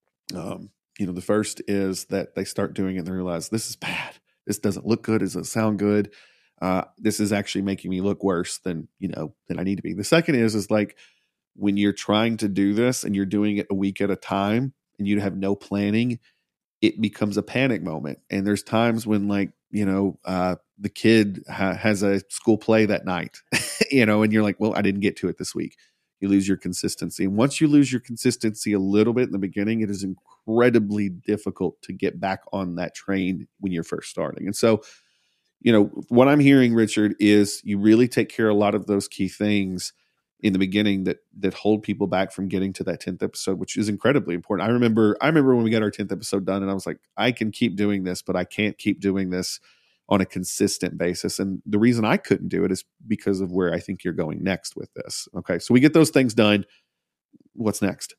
Um, you know, the first is that they start doing it and they realize this is bad. This doesn't look good. It doesn't sound good. Uh, this is actually making me look worse than, you know, than I need to be. The second is, is like when you're trying to do this and you're doing it a week at a time and you have no planning, it becomes a panic moment. And there's times when like, you know, uh, the kid ha- has a school play that night, you know, and you're like, well, I didn't get to it this week. You lose your consistency. And once you lose your consistency a little bit in the beginning, it is incredibly difficult to get back on that train when you're first starting. And so, you know, what I'm hearing, Richard, is you really take care of a lot of those key things in the beginning that that hold people back from getting to that tenth episode, which is incredibly important. I remember I remember when we got our tenth episode done and I was like, I can keep doing this, but I can't keep doing this on a consistent basis. And the reason I couldn't do it is because of where I think you're going next with this. Okay. So we get those things done. What's next?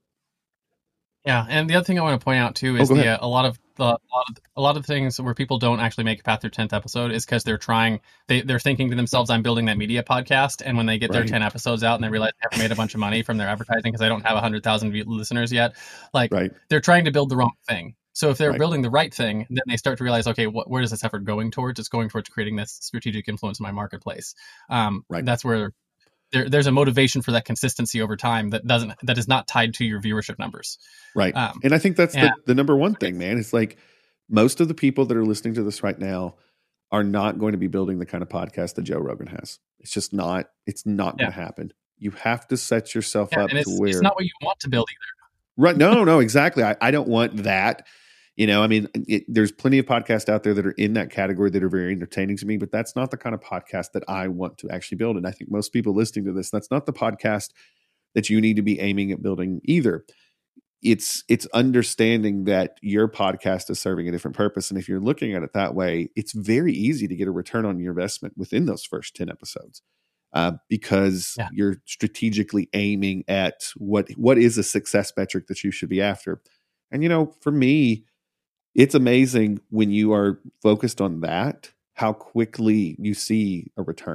Yeah, and the other thing I want to point out too is oh, the, uh, a lot of the, a lot of a lot of things where people don't actually make it past their tenth episode is because they're trying they they're thinking to themselves, I'm building that media podcast, and when they get right. their ten episodes out and they realize they haven't made a bunch of money from their advertising because they don't have a hundred thousand listeners yet, like right. they're trying to build the wrong thing. So if they're right. building the right thing, then they start to realize, okay, what, where is this effort going towards? It's going towards creating this strategic influence in my marketplace. Um, right. That's where there, there's a motivation for that consistency over time that doesn't that is not tied to your viewership numbers. Right. Um, and I think that's yeah. the, the number one thing, man. It's like most of the people that are listening to this right now are not going to be building the kind of podcast that Joe Rogan has. It's just not, it's not yeah. going to happen. You have to set yourself yeah, up and to it's, where it's not what you want to build either. Right. No, no, exactly. I, I don't want that. You know, I mean, it, there's plenty of podcasts out there that are in that category that are very entertaining to me, but that's not the kind of podcast that I want to actually build. And I think most people listening to this, that's not the podcast that you need to be aiming at building either. It's it's understanding that your podcast is serving a different purpose. And if you're looking at it that way, it's very easy to get a return on your investment within those first ten episodes uh, because yeah. you're strategically aiming at what what is a success metric that you should be after. And, you know, for me, it's amazing when you are focused on that, how quickly you see a return.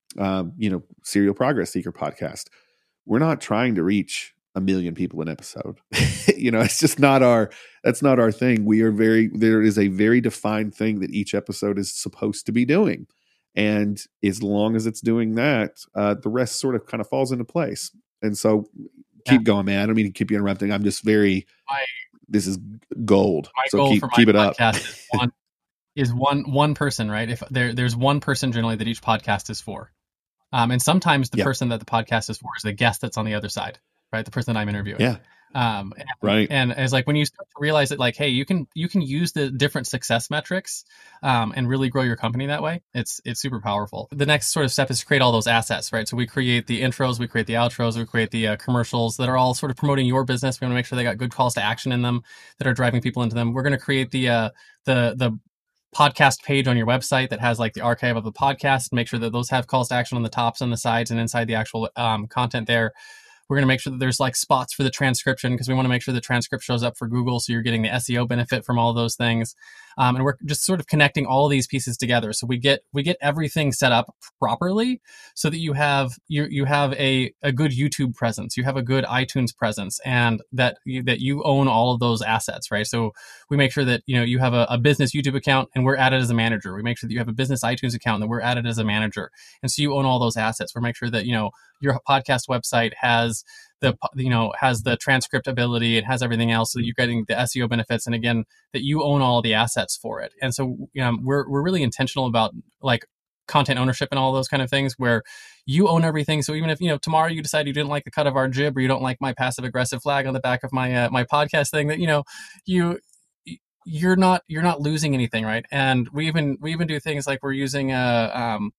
um, you know, Serial Progress Seeker podcast, we're not trying to reach a million people an episode. You know, it's just not our, that's not our thing. We are very, there is a very defined thing that each episode is supposed to be doing. And as long as it's doing that, uh, the rest sort of kind of falls into place. And so keep yeah. going, man. I don't mean to keep you interrupting. I'm just very, my, this is gold. My so goal keep, for my keep it podcast up. is one, is one, one person, right? If there, there's one person generally that each podcast is for. Um, and sometimes the yeah. person that the podcast is for is the guest that's on the other side, right? The person that I'm interviewing. Yeah. Um, and, right. And it's like when you start to realize that, like, hey, you can you can use the different success metrics um, and really grow your company that way. It's it's super powerful. The next sort of step is to create all those assets, right? So we create the intros, we create the outros, we create the uh, commercials that are all sort of promoting your business. We want to make sure they got good calls to action in them that are driving people into them. We're going to create the uh, the the podcast page on your website that has like the archive of the podcast. Make sure that those have calls to action on the tops and the sides and inside the actual um, content there. We're going to make sure that there's like spots for the transcription because we want to make sure the transcript shows up for Google. So you're getting the S E O benefit from all of those things. Um, and we're just sort of connecting all these pieces together. So we get, we get everything set up properly so that you have, you, you have a, a good YouTube presence, you have a good iTunes presence, and that you, that you own all of those assets, right? So we make sure that, you know, you have a, a business YouTube account and we're added as a manager. We make sure that you have a business iTunes account and that we're added as a manager. And so you own all those assets. We make sure that, you know, your podcast website has the, you know, has the transcript ability, it has everything else, so that you're getting the S E O benefits, and again, that you own all the assets for it. And so um, we're we're really intentional about like content ownership and all those kind of things where you own everything. So even if, you know, tomorrow you decide you didn't like the cut of our jib, or you don't like my passive aggressive flag on the back of my uh, my podcast thing, that, you know, you you're not you're not losing anything, right? And we even we even do things like we're using a um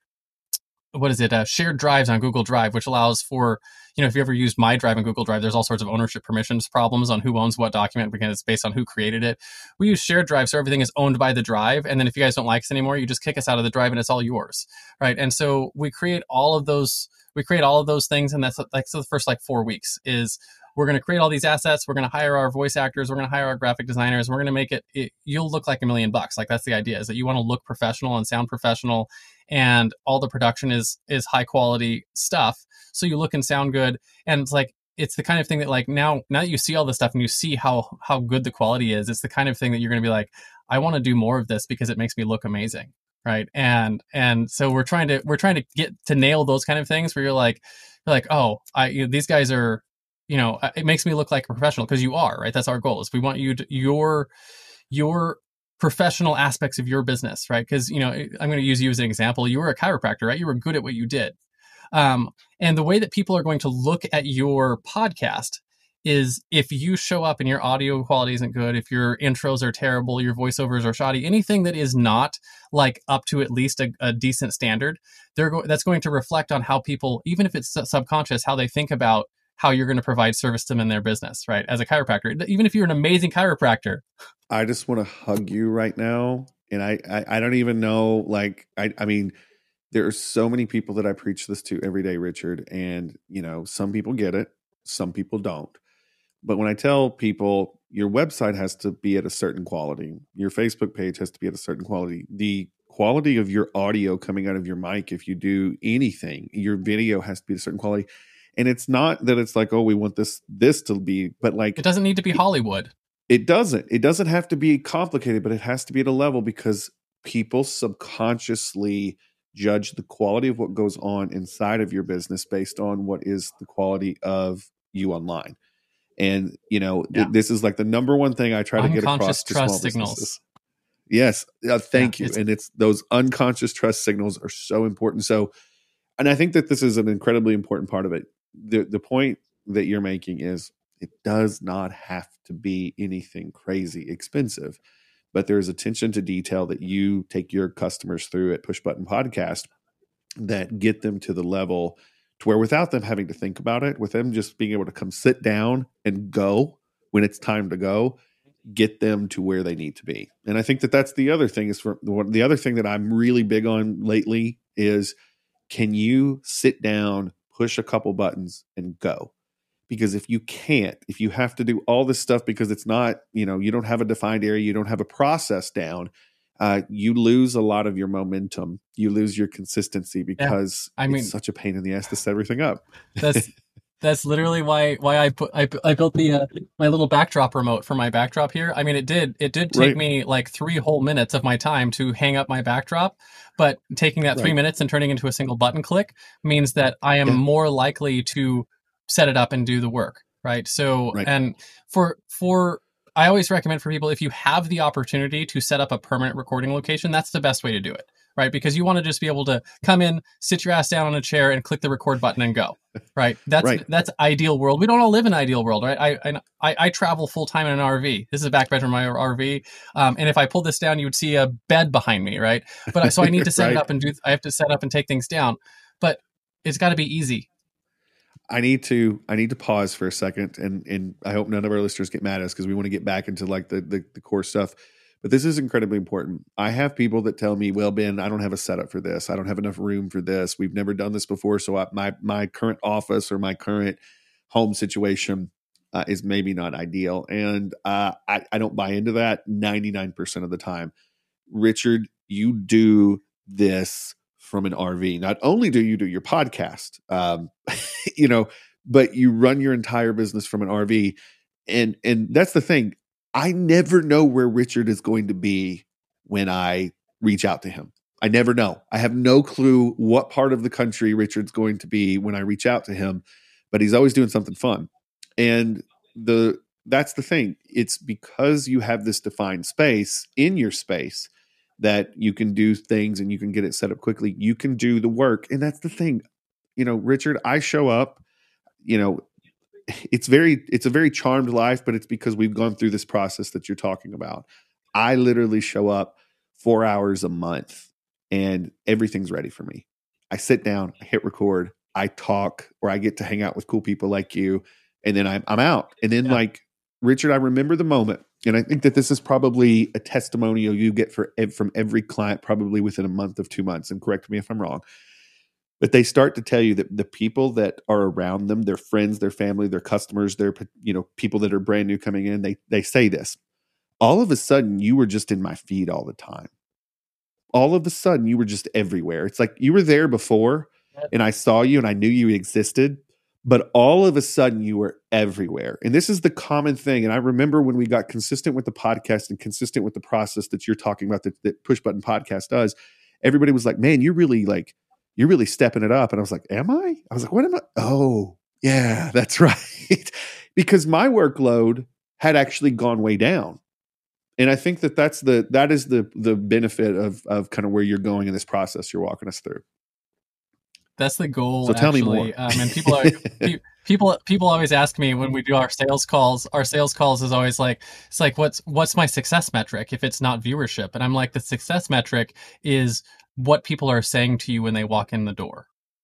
what is it uh, shared drives on Google Drive, which allows for, you know, if you ever used My Drive in Google Drive, there's all sorts of ownership permissions problems on who owns what document because it's based on who created it. We use shared drive, so everything is owned by the drive. And then if you guys don't like us anymore, you just kick us out of the drive and it's all yours, right? And so we create all of those, we create all of those things, and that's like, so the first like four weeks is we're going to create all these assets. We're going to hire our voice actors. We're going to hire our graphic designers. We're going to make it, it, you'll look like a million bucks. Like that's the idea, is that you want to look professional and sound professional, and all the production is is high quality stuff. So you look and sound good. And it's like, it's the kind of thing that like now, now that you see all this stuff and you see how, how good the quality is, it's the kind of thing that you're going to be like, I want to do more of this because it makes me look amazing. Right. And, and so we're trying to, we're trying to get to nail those kind of things where you're like, you're like, oh, I, you know, these guys are, you know, it makes me look like a professional, because you are, right? That's our goal, is we want you to, your, your professional aspects of your business, right? Because, you know, I'm going to use you as an example. You were a chiropractor, right? You were good at what you did. Um, and the way that people are going to look at your podcast is if you show up and your audio quality isn't good, if your intros are terrible, your voiceovers are shoddy, anything that is not like up to at least a, a decent standard, they're go- that's going to reflect on how people, even if it's subconscious, how they think about how you're going to provide service to them in their business, right? As a chiropractor, even if you're an amazing chiropractor. I just want to hug you right now. And I, I, I don't even know, like, I, I mean, there are so many people that I preach this to every day, Richard. And, you know, some people get it, some people don't. But when I tell people your website has to be at a certain quality, your Facebook page has to be at a certain quality, the quality of your audio coming out of your mic, if you do anything, your video has to be at a certain quality. And it's not that it's like, oh, we want this this to be, but like, it doesn't need to be Hollywood. It doesn't. It doesn't have to be complicated, but it has to be at a level, because people subconsciously judge the quality of what goes on inside of your business based on what is the quality of you online. And, you know, yeah. th- this is like the number one thing I try to get across to small signals. businesses. Yes. Uh, thank yeah, you. It's, and it's those unconscious trust signals are so important. So, and I think that this is an incredibly important part of it. The the point that you're making is it does not have to be anything crazy expensive, but there's attention to detail that you take your customers through at Push Button Podcast that get them to the level to where, without them having to think about it, with them just being able to come sit down and go when it's time to go, get them to where they need to be. And I think that that's the other thing is for the other thing that I'm really big on lately is, can you sit down, push a couple buttons and go? Because if you can't, if you have to do all this stuff because it's not, you know, you don't have a defined area, you don't have a process down, uh, you lose a lot of your momentum. You lose your consistency because yeah. I mean, it's such a pain in the ass to set everything up. That's that's literally why why I put I, I built the uh, my little backdrop remote for my backdrop here. I mean, it did it did take Right. me like three whole minutes of my time to hang up my backdrop, but taking that three Right. minutes and turning into a single button click means that I am Yeah. more likely to set it up and do the work. Right. So Right. and for for I always recommend for people, if you have the opportunity to set up a permanent recording location, that's the best way to do it. Right. Because you want to just be able to come in, sit your ass down on a chair and click the record button and go. Right. That's Right. that's ideal world. We don't all live in an ideal world, right? I I, I travel full time in an R V. This is a back bedroom of my R V. Um, and if I pull this down, you would see a bed behind me, right? But I- so I need to set Right. it up and do I have to set up and take things down. But it's got to be easy. I need to I need to pause for a second, and and I hope none of our listeners get mad at us because we want to get back into like the, the the core stuff. But this is incredibly important. I have people that tell me, "Well, Ben, I don't have a setup for this. I don't have enough room for this. We've never done this before, so I, my my current office or my current home situation uh, is maybe not ideal." And uh, I I don't buy into that ninety-nine percent of the time. Richard, you do this from an R V. Not only do you do your podcast, um, you know, but you run your entire business from an R V. And and that's the thing. I never know where Richard is going to be when I reach out to him. I never know. I have no clue what part of the country Richard's going to be when I reach out to him, but he's always doing something fun. And the that's the thing. It's because you have this defined space in your space that you can do things and you can get it set up quickly. You can do the work. And that's the thing. You know, Richard, I show up, you know, it's very, it's a very charmed life, but it's because we've gone through this process that you're talking about. I literally show up four hours a month and everything's ready for me. I sit down, I hit record, I talk, or I get to hang out with cool people like you. And then I'm, I'm out. And then Yeah. like, Richard, I remember the moment. And I think that this is probably a testimonial you get for from every client, probably within a month of two months. And correct me if I'm wrong. But they start to tell you that the people that are around them, their friends, their family, their customers, their you know people that are brand new coming in, they they say this. All of a sudden, you were just in my feed all the time. All of a sudden, you were just everywhere. It's like you were there before, and I saw you, and I knew you existed. But all of a sudden, you were everywhere. And this is the common thing. And I remember when we got consistent with the podcast and consistent with the process that you're talking about that, that Push Button Podcast does, everybody was like, man, you're really like, you're really stepping it up. And I was like, am I? I was like, what am I? Oh, yeah, that's right. Because my workload had actually gone way down. And I think that that's the, that is the, the benefit of, of kind of where you're going in this process you're walking us through. That's the goal. So tell actually. me more. Um, and people are pe- people people always ask me when we do our sales calls. Our sales calls is always like, it's like, what's what's my success metric if it's not viewership? And I'm like, the success metric is what people are saying to you when they walk in the door,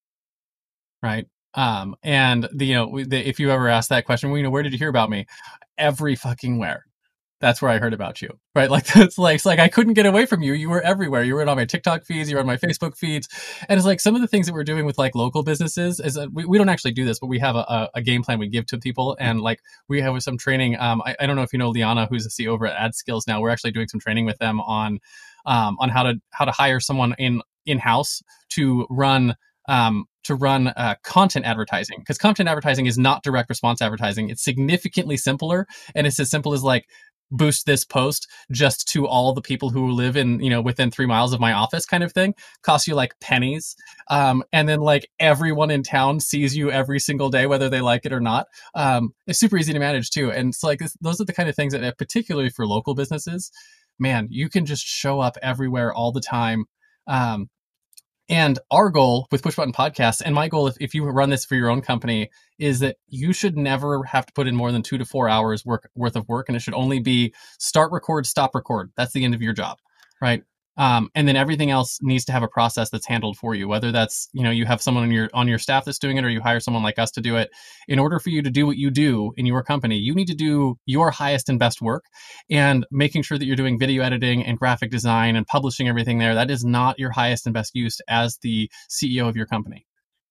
right? Um, and the, you know, the, if you ever ask that question, well, you know, where did you hear about me? Every fucking where. That's where I heard about you, right? Like, it's like, it's like I couldn't get away from you. You were everywhere. You were on my TikTok feeds. You were on my Facebook feeds. And it's like some of the things that we're doing with like local businesses is that we, we don't actually do this, but we have a, a game plan we give to people. And like we have some training. Um, I, I don't know if you know Liana, who's the C E O over at AdSkills now. We're actually doing some training with them on um, on how to how to hire someone in in-house to run um, to run uh, content advertising, because content advertising is not direct response advertising. It's significantly simpler, and it's as simple as like, boost this post just to all the people who live in, you know, within three miles of my office kind of thing. Costs you like pennies. Um, and then like everyone in town sees you every single day, whether they like it or not. Um, it's super easy to manage too. And it's like, this, those are the kind of things that, particularly for local businesses, man, you can just show up everywhere all the time. Um, And our goal with Push Button Podcasts, and my goal, if, if you run this for your own company, is that you should never have to put in more than two to four hours work, worth of work. And it should only be start, record, stop, record. That's the end of your job, right? Um, and then everything else needs to have a process that's handled for you, whether that's, you know, you have someone on your on your staff that's doing it, or you hire someone like us to do it. In order for you to do what you do in your company, you need to do your highest and best work, and making sure that you're doing video editing and graphic design and publishing everything there. That is not your highest and best use as the C E O of your company.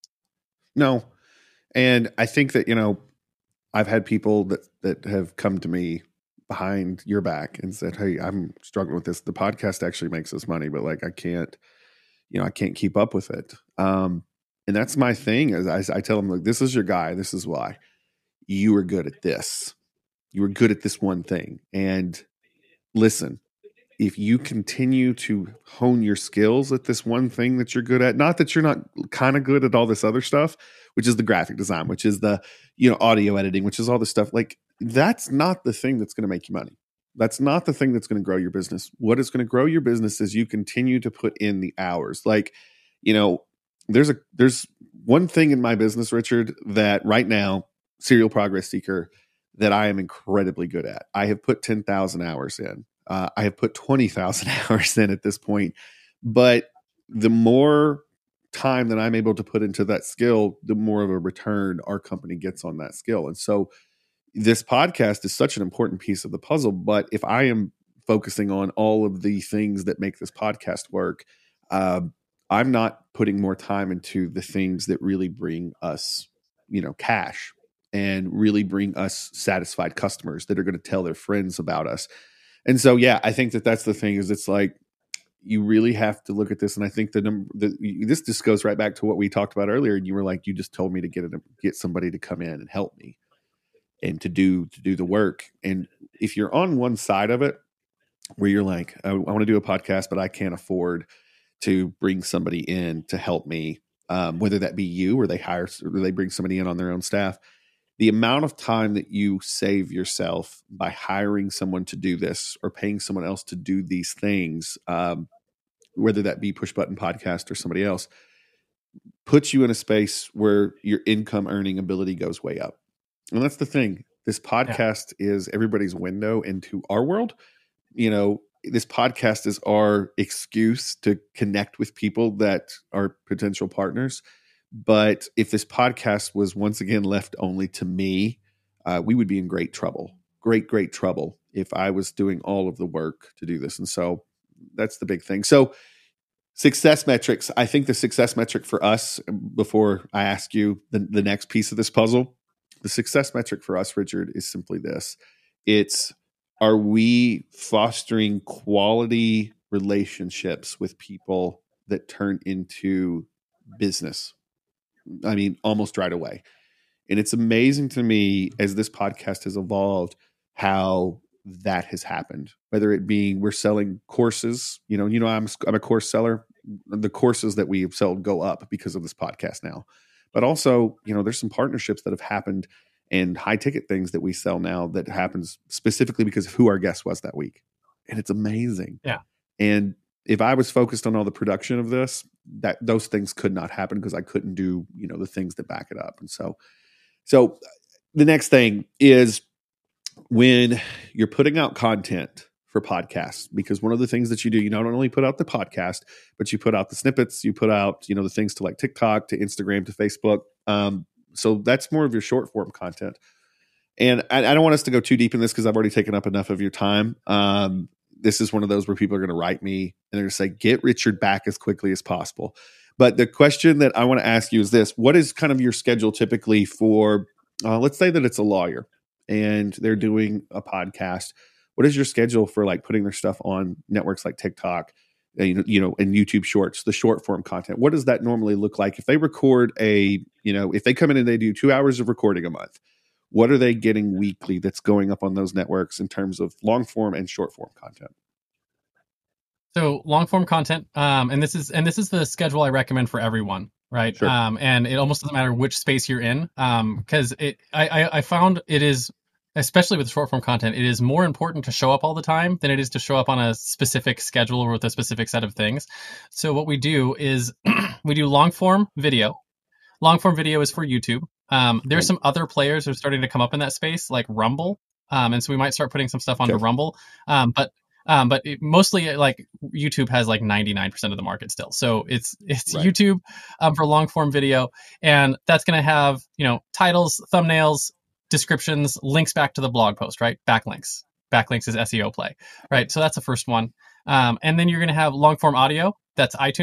No. And I think that, you know, I've had people that, that have come to me behind your back and said, hey, I'm struggling with this. The podcast actually makes us money, but like, I can't, you know, I can't keep up with it. Um, and that's my thing is I, I tell them, like, this is your guy. This is why you are good at this. You were good at this one thing. And listen, if you continue to hone your skills at this one thing that you're good at, not that you're not kind of good at all this other stuff, which is the graphic design, which is the, you know, audio editing, which is all this stuff, like, that's not the thing that's going to make you money. That's not the thing that's going to grow your business. What is going to grow your business is you continue to put in the hours. Like, you know, there's a, there's one thing in my business, Richard, that right now, Serial Progress Seeker, that I am incredibly good at. I have put ten thousand hours in. Uh, I have put twenty thousand hours in at this point. But the more time that I'm able to put into that skill, the more of a return our company gets on that skill. And so this podcast is such an important piece of the puzzle. But if I am focusing on all of the things that make this podcast work, uh, I'm not putting more time into the things that really bring us, you know, cash and really bring us satisfied customers that are going to tell their friends about us. And so, yeah, I think that that's the thing is it's like, you really have to look at this. And I think the number, the, this just goes right back to what we talked about earlier. And you were like, you just told me to get it, get somebody to come in and help me and to do, to do the work. And if you're on one side of it, where you're like, I, I want to do a podcast, but I can't afford to bring somebody in to help me, um, whether that be you or they hire, or they bring somebody in on their own staff, the amount of time that you save yourself by hiring someone to do this or paying someone else to do these things, um, whether that be Push Button Podcast or somebody else, puts you in a space where your income earning ability goes way up. And that's the thing. This podcast yeah. is everybody's window into our world. You know, this podcast is our excuse to connect with people that are potential partners. But if this podcast was once again left only to me, uh, we would be in great trouble, great, great trouble if I was doing all of the work to do this. And so that's the big thing. So success metrics, I think the success metric for us, before I ask you the, the next piece of this puzzle, the success metric for us, Richard, is simply this. It's, are we fostering quality relationships with people that turn into business? I mean, almost right away. And it's amazing to me as this podcast has evolved, how that has happened, whether it being we're selling courses, you know, you know, I'm, I'm a course seller. The courses that we have sold go up because of this podcast now, but also, you know, there's some partnerships that have happened and high ticket things that we sell now that happens specifically because of who our guest was that week. And it's amazing. Yeah. And if I was focused on all the production of this, that those things could not happen because I couldn't do, you know, the things that back it up. And so, so the next thing is when you're putting out content for podcasts, because one of the things that you do, you not only put out the podcast, but you put out the snippets, you put out, you know, the things to like TikTok, to Instagram, to Facebook. Um, so that's more of your short form content. And I, I don't want us to go too deep in this because I've already taken up enough of your time. Um, This is one of those where people are going to write me and they're going to say, get Richard back as quickly as possible. But the question that I want to ask you is this. What is kind of your schedule typically for, uh, let's say that it's a lawyer and they're doing a podcast. What is your schedule for like putting their stuff on networks like TikTok, you know, you know, and YouTube Shorts, the short form content? What does that normally look like? If they record a, you know, if they come in and they do two hours of recording a month, what are they getting weekly that's going up on those networks in terms of long form and short form content? So long form content, um, and this is and this is the schedule I recommend for everyone, right? Sure. Um, and it almost doesn't matter which space you're in, because um, it I, I I found it is, especially with short form content, it is more important to show up all the time than it is to show up on a specific schedule or with a specific set of things. So what we do is we do long form video. Long form video is for YouTube. Um, there's some other players that are starting to come up in that space, like Rumble. Um, and so we might start putting some stuff onto okay. Rumble. Um, but um, but it, mostly like YouTube has like ninety-nine percent of the market still. So it's it's right. YouTube um, for long form video. And that's going to have, you know, titles, thumbnails, descriptions, links back to the blog post, right? Backlinks. Backlinks is S E O play, right? So that's the first one. Um, and then you're going to have long form audio. That's iTunes.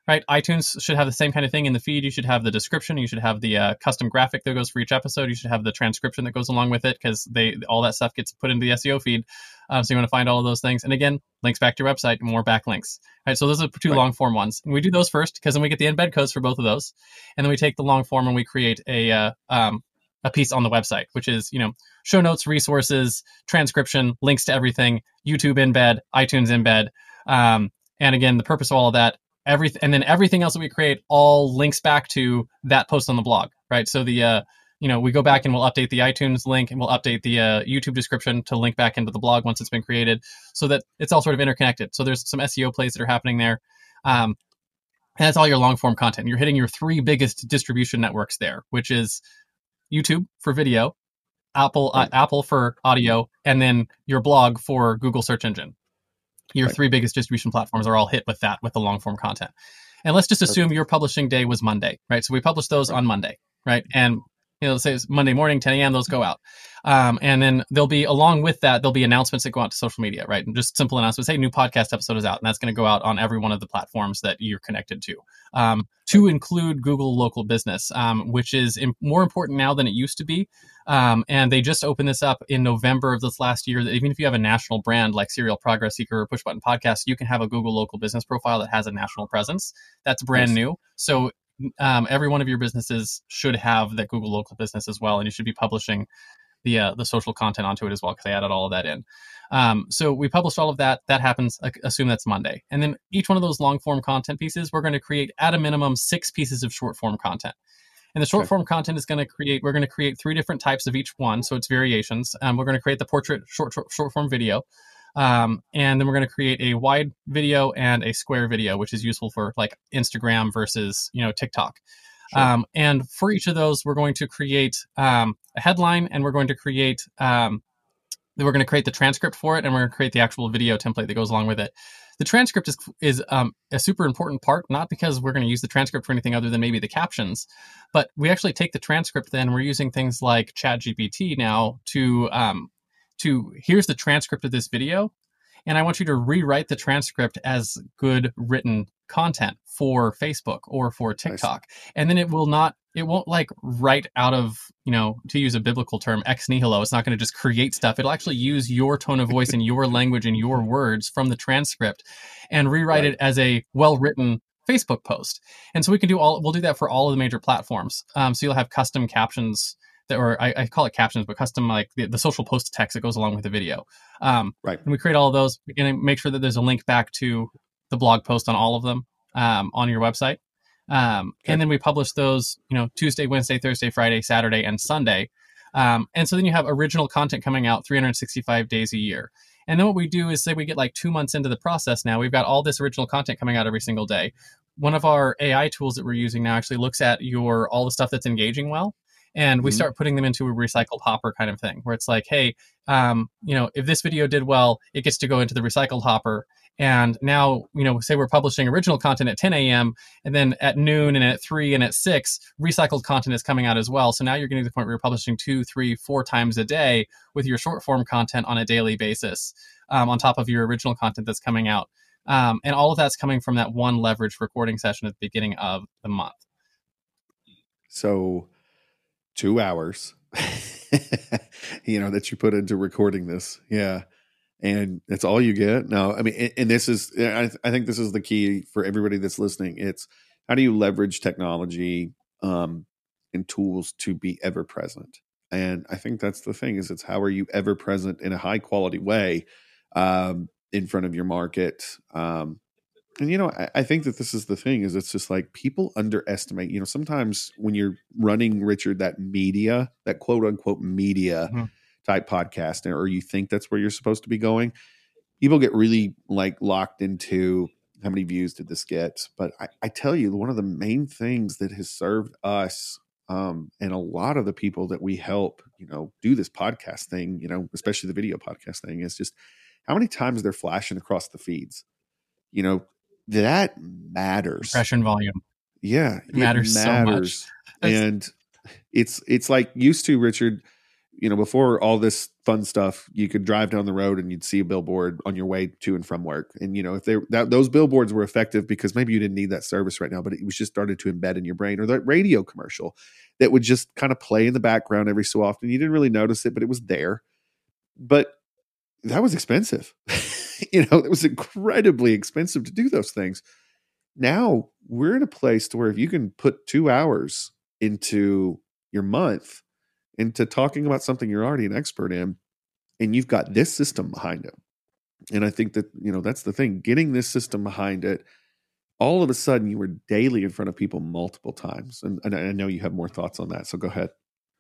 right? iTunes should have the same kind of thing in the feed. You should have the description. You should have the uh, custom graphic that goes for each episode. You should have the transcription that goes along with it, because they all that stuff gets put into the S E O feed. Um, so you want to find all of those things. And again, links back to your website, more backlinks. Right, so those are two right. long form ones. And we do those first, because then we get the embed codes for both of those. And then we take the long form and we create a uh, um, a piece on the website, which is, you know, show notes, resources, transcription, links to everything, YouTube embed, iTunes embed. Um, and again, the purpose of all of that, everything, and then everything else that we create all links back to that post on the blog, right? So the, uh, you know, we go back and we'll update the iTunes link, and we'll update the uh, YouTube description to link back into the blog once it's been created, so that it's all sort of interconnected. So there's some S E O plays that are happening there. Um, and that's all your long form content. You're hitting your three biggest distribution networks there, which is YouTube for video, Apple uh, Apple for audio, and then your blog for Google search engine. Your right. three biggest distribution platforms are all hit with that, with the long form content. And let's just assume Perfect. Your publishing day was Monday, right? So we publish those right. on Monday, right? And you know, let's say it's Monday morning, ten a.m., those go out. Um, and then there'll be, along with that, there'll be announcements that go out to social media, right? And just simple announcements. Hey, new podcast episode is out, and that's going to go out on every one of the platforms that you're connected to. Um, to include Google Local Business, um, which is im- more important now than it used to be. Um, and they just opened this up in November of this last year. That even if you have a national brand like Serial Progress Seeker or Push Button Podcast, you can have a Google Local Business profile that has a national presence. That's brand yes. new. So um, every one of your businesses should have that Google Local Business as well, and you should be publishing the uh, the social content onto it as well, because they added all of that in. Um, so we published all of that. That happens, assume that's Monday. And then each one of those long form content pieces, we're going to create at a minimum six pieces of short form content. And the short form okay. content is going to create, we're going to create three different types of each one. So it's variations. Um, we're going to create the portrait short, short, short form video. Um, and then we're going to create a wide video and a square video, which is useful for like Instagram versus, you know, TikTok. Sure. Um, and for each of those, we're going to create um, a headline, and we're going to create, um, we're going to create the transcript for it, and we're going to create the actual video template that goes along with it. The transcript is is um, a super important part, not because we're going to use the transcript for anything other than maybe the captions, but we actually take the transcript then, and we're using things like ChatGPT now to um, to here's the transcript of this video, and I want you to rewrite the transcript as good written content for Facebook or for TikTok. And then it will not, it won't like write out of, you know, to use a biblical term, ex nihilo. It's not going to just create stuff. It'll actually use your tone of voice and your language and your words from the transcript and rewrite right. it as a well-written Facebook post. And so we can do all, we'll do that for all of the major platforms. Um, so you'll have custom captions that, or I, I call it captions, but custom, like the, the social post text that goes along with the video. Um, right. And we create all of those. We're going to make sure that there's a link back to the blog post on all of them um, on your website. Um, okay. And then we publish those, you know, Tuesday, Wednesday, Thursday, Friday, Saturday, and Sunday. Um, and so then you have original content coming out three hundred sixty-five days a year. And then what we do is say we get like two months into the process now, we've got all this original content coming out every single day. One of our A I tools that we're using now actually looks at your all the stuff that's engaging well. And we mm-hmm. start putting them into a recycled hopper kind of thing, where it's like, hey, um, you know, if this video did well, it gets to go into the recycled hopper. And now, you know, say we're publishing original content at ten a.m. and then at noon and at three and at six, recycled content is coming out as well. So now you're getting to the point where you're publishing two, three, four times a day with your short form content on a daily basis, um, on top of your original content that's coming out. Um, and all of that's coming from that one leveraged recording session at the beginning of the month. So two hours, you know, that you put into recording this. Yeah. And that's all you get. No, I mean, and, and this is, I, th- I think this is the key for everybody that's listening. It's how do you leverage technology um, and tools to be ever present? And I think that's the thing is it's how are you ever present in a high quality way um, in front of your market? Um, and, you know, I, I think that this is the thing is it's just like people underestimate, you know, sometimes when you're running, Richard, that media, that quote unquote media mm-hmm. type podcast, or you think that's where you're supposed to be going, people get really like locked into how many views did this get? But I, I tell you, one of the main things that has served us um, and a lot of the people that we help, you know, do this podcast thing, you know, especially the video podcast thing, is just how many times they're flashing across the feeds. You know, that matters. Impression volume. Yeah. It matters, it matters so much. And it's, it's like used to, Richard, you know, before all this fun stuff, you could drive down the road and you'd see a billboard on your way to and from work. And, you know, if they that those billboards were effective because maybe you didn't need that service right now, but it was just started to embed in your brain, or that radio commercial that would just kind of play in the background every so often. You didn't really notice it, but it was there. But that was expensive. You know, it was incredibly expensive to do those things. Now we're in a place to where if you can put two hours into your month into talking about something you're already an expert in, and you've got this system behind it. And I think that, you know, that's the thing, getting this system behind it, all of a sudden you were daily in front of people multiple times. And, and I know you have more thoughts on that. So go ahead.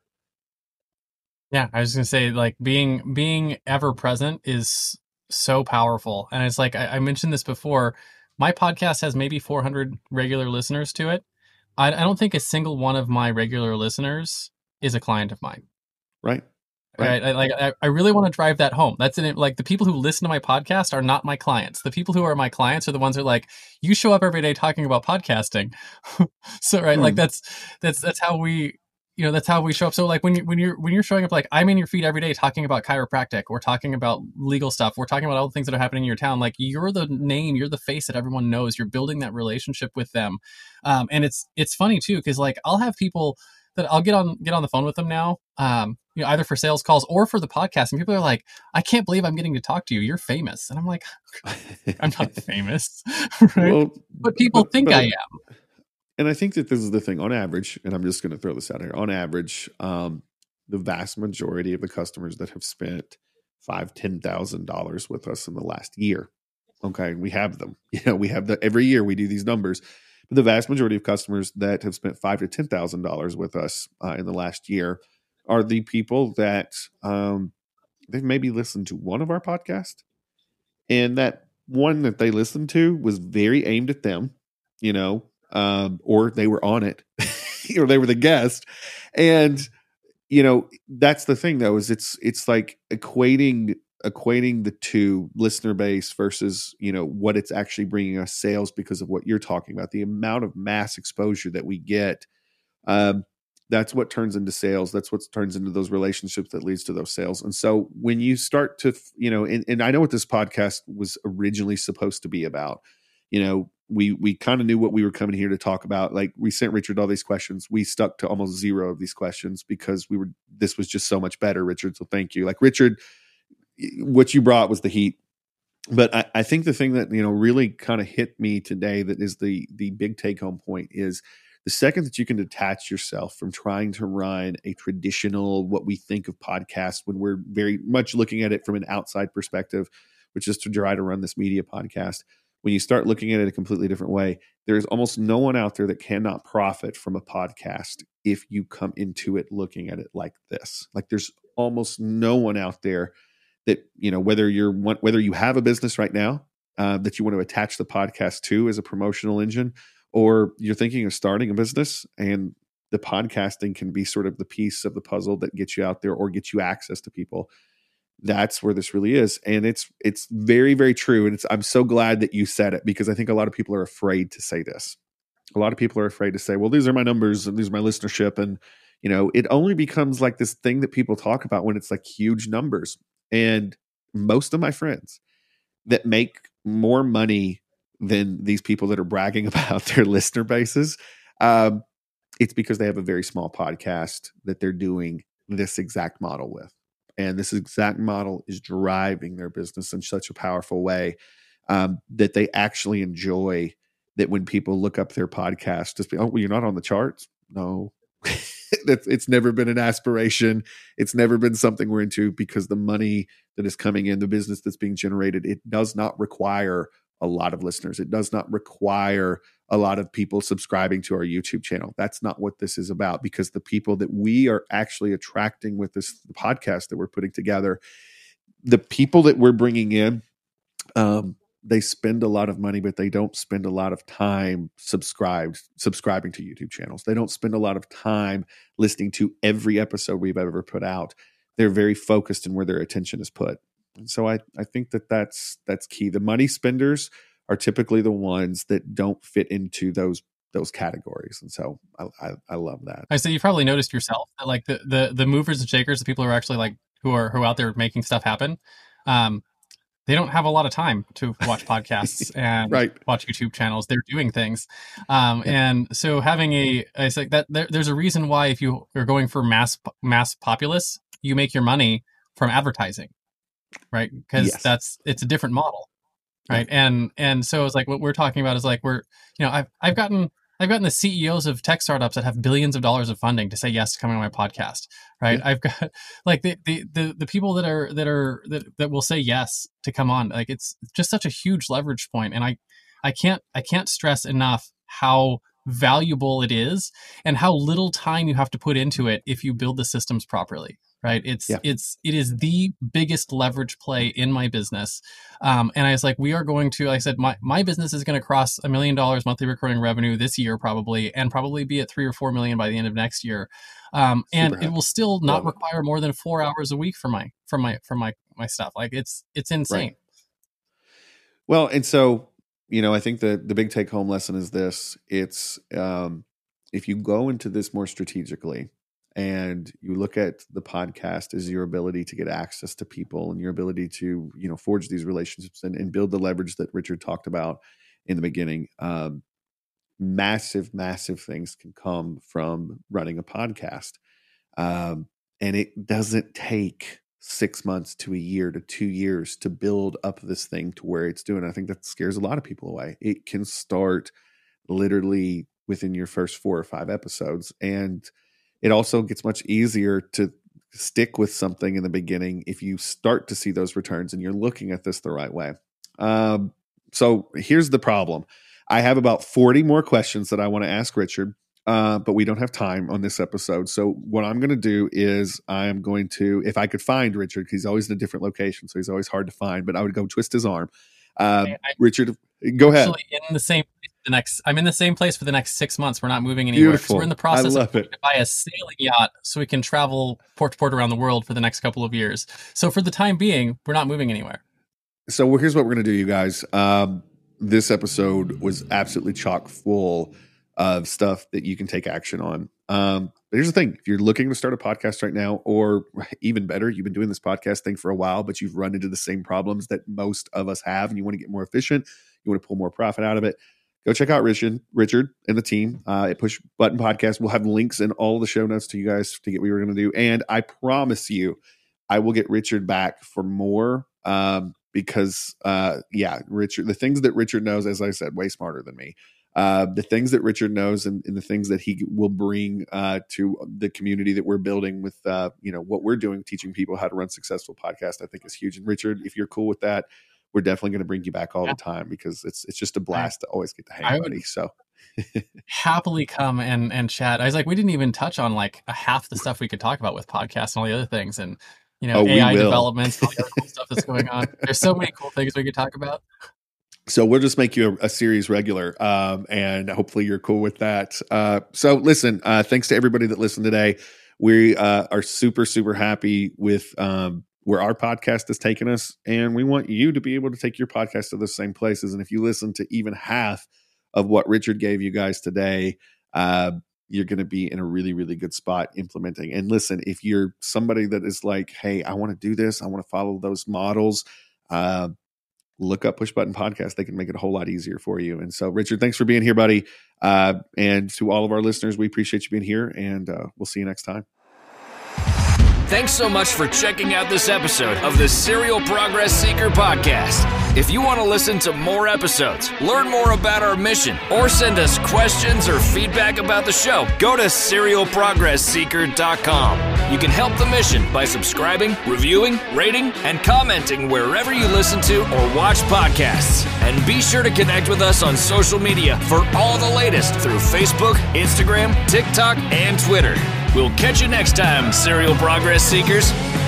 Yeah, I was going to say, like, being being ever present is so powerful. And it's like, I, I mentioned this before, my podcast has maybe four hundred regular listeners to it. I, I don't think a single one of my regular listeners is a client of mine. Right. Right. right? I, like, I, I really want to drive that home. That's in it. Like, the people who listen to my podcast are not my clients. The people who are my clients are the ones who are like, you show up every day talking about podcasting. So, right. Hmm. Like, that's, that's, that's how we, you know, that's how we show up. So like when you, when you're, when you're showing up, like I'm in your feed every day talking about chiropractic, we're talking about legal stuff, we're talking about all the things that are happening in your town. Like you're the name, you're the face that everyone knows, you're building that relationship with them. Um, and it's, it's funny too, cause like I'll have people that I'll get on, get on the phone with them now, um, you know, either for sales calls or for the podcast. And people are like, I can't believe I'm getting to talk to you. You're famous. And I'm like, I'm not famous. Right? Well, but people but, think but, I am. And I think that this is the thing on average, and I'm just going to throw this out here. On average, um, the vast majority of the customers that have spent five, ten thousand dollars with us in the last year, okay, we have them. You know, we have the every year we do these numbers. But the vast majority of customers that have spent five to ten thousand dollars with us uh, in the last year are the people that um, they've maybe listened to one of our podcasts, and that one that they listened to was very aimed at them. You know. Um, or they were on it, or they were the guest. And, you know, that's the thing though, is it's, it's like equating, equating the two, listener base versus, you know, what it's actually bringing us sales because of what you're talking about, the amount of mass exposure that we get. Um, that's what turns into sales. That's what turns into those relationships that leads to those sales. And so when you start to, you know, and, and I know what this podcast was originally supposed to be about, you know, we we kind of knew what we were coming here to talk about. Like we sent Richard all these questions. We stuck to almost zero of these questions because we were, this was just so much better, Richard. So thank you. Like Richard, what you brought was the heat. But I, I think the thing that, you know, really kind of hit me today that is the the big take home point is the second that you can detach yourself from trying to run a traditional, what we think of podcasts when we're very much looking at it from an outside perspective, which is to try to run this media podcast. When you start looking at it a completely different way, there's almost no one out there that cannot profit from a podcast if you come into it looking at it like this. Like there's almost no one out there that, you know, whether you're whether you have a business right now uh, that you want to attach the podcast to as a promotional engine, or you're thinking of starting a business and the podcasting can be sort of the piece of the puzzle that gets you out there or gets you access to people. That's where this really is. And it's, it's very, very true. And it's, I'm so glad that you said it because I think a lot of people are afraid to say this. A lot of people are afraid to say, well, these are my numbers and these are my listenership. And, you know, it only becomes like this thing that people talk about when it's like huge numbers. And most of my friends that make more money than these people that are bragging about their listener bases, um, it's because they have a very small podcast that they're doing this exact model with. And this exact model is driving their business in such a powerful way um, that they actually enjoy that when people look up their podcast, just be, oh, well, you're not on the charts. No, That's, it's never been an aspiration. It's never been something we're into because the money that is coming in, the business that's being generated, it does not require a lot of listeners. It does not require a lot of people subscribing to our YouTube channel. That's not what this is about, because the people that we are actually attracting with this podcast that we're putting together, the people that we're bringing in, um, they spend a lot of money, but they don't spend a lot of time subscribed, subscribing to YouTube channels. They don't spend a lot of time listening to every episode we've ever put out. They're very focused in where their attention is put. And so I, I think that that's, that's key. The money spenders are typically the ones that don't fit into those those categories. And so I, I, I love that. I say you probably noticed yourself that like the, the, the movers and shakers, the people who are actually like, who are, who are out there making stuff happen. Um, they don't have a lot of time to watch podcasts and right. watch YouTube channels. They're doing things. Um, yeah. And so having a, I say that there, there's a reason why if you are going for mass, mass populace, you make your money from advertising, right? Because yes. that's, it's a different model. Right. Yeah. And, and so it's like, what we're talking about is like, we're, you know, I've, I've gotten, I've gotten the C E Os of tech startups that have billions of dollars of funding to say yes to coming on my podcast. Right. Yeah. I've got like the, the, the, the people that are, that are, that, that will say yes to come on. Like it's just such a huge leverage point. And I, I can't, I can't stress enough how valuable it is and how little time you have to put into it if you build the systems properly. Right. It's, yeah. it's, it is the biggest leverage play in my business. Um, and I was like, we are going to, like I said, my, my business is going to cross a million dollars monthly recurring revenue this year, probably, and probably be at three or four million by the end of next year. Um, and Super it will still not Love require it. more than four hours a week for my, for my, for my, my stuff. Like it's, it's insane. Right. Well, and so, you know, I think the, the big take home lesson is this. It's, um, if you go into this more strategically, and you look at the podcast as your ability to get access to people and your ability to, you know, forge these relationships and, and build the leverage that Richard talked about in the beginning. Um, massive, massive things can come from running a podcast. Um, and it doesn't take six months to a year to two years to build up this thing to where it's doing. I think that scares a lot of people away. It can start literally within your first four or five episodes. And it also gets much easier to stick with something in the beginning if you start to see those returns and you're looking at this the right way. Um, so here's the problem. I have about forty more questions that I want to ask Richard, uh, but we don't have time on this episode. So what I'm going to do is I'm going to, if I could find Richard, he's always in a different location, so he's always hard to find, but I would go twist his arm. Um, I, I, Richard, go ahead. In the same the next, I'm in the same place for the next six months. We're not moving anywhere. Beautiful. We're in the process I love of it. to buy a sailing yacht so we can travel port to port around the world for the next couple of years. So for the time being, we're not moving anywhere. So here's what we're going to do, you guys. Um, this episode was absolutely chock full of stuff that you can take action on. Um, but here's the thing. If you're looking to start a podcast right now, or even better, you've been doing this podcast thing for a while, but you've run into the same problems that most of us have, and you want to get more efficient, you want to pull more profit out of it, go check out Richard, Richard and the team uh, at Push Button Podcast. We'll have links in all the show notes to you guys to get what we were going to do. And I promise you, I will get Richard back for more um, because, uh, yeah, Richard, the things that Richard knows, as I said, way smarter than me. Uh, the things that Richard knows and, and the things that he will bring uh, to the community that we're building with, uh, you know, what we're doing, teaching people how to run successful podcasts, I think is huge. And Richard, if you're cool with that, we're definitely going to bring you back all yeah. the time because it's it's just a blast to always get to hang, buddy. So happily come and and chat. I was like, we didn't even touch on like a half the stuff we could talk about with podcasts and all the other things, and you know, oh, A I developments, all the other cool stuff that's going on. There's so many cool things we could talk about. So we'll just make you a, a series regular, um, and hopefully you're cool with that. Uh, so listen, uh, thanks to everybody that listened today. We uh, are super, super happy with um, where our podcast has taken us, and we want you to be able to take your podcast to the same places. And if you listen to even half of what Richard gave you guys today, uh, you're going to be in a really, really good spot implementing. And listen, if you're somebody that is like, hey, I want to do this, I want to follow those models, uh, look up Push Button Podcast. They can make it a whole lot easier for you. And so, Richard, thanks for being here, buddy. Uh, and to all of our listeners, we appreciate you being here, and uh, we'll see you next time. Thanks so much for checking out this episode of the Serial Progress Seeker Podcast. If you want to listen to more episodes, learn more about our mission, or send us questions or feedback about the show, go to serial progress seeker dot com. You can help the mission by subscribing, reviewing, rating, and commenting wherever you listen to or watch podcasts. And be sure to connect with us on social media for all the latest through Facebook, Instagram, TikTok, and Twitter. We'll catch you next time, Serial Progress Seekers.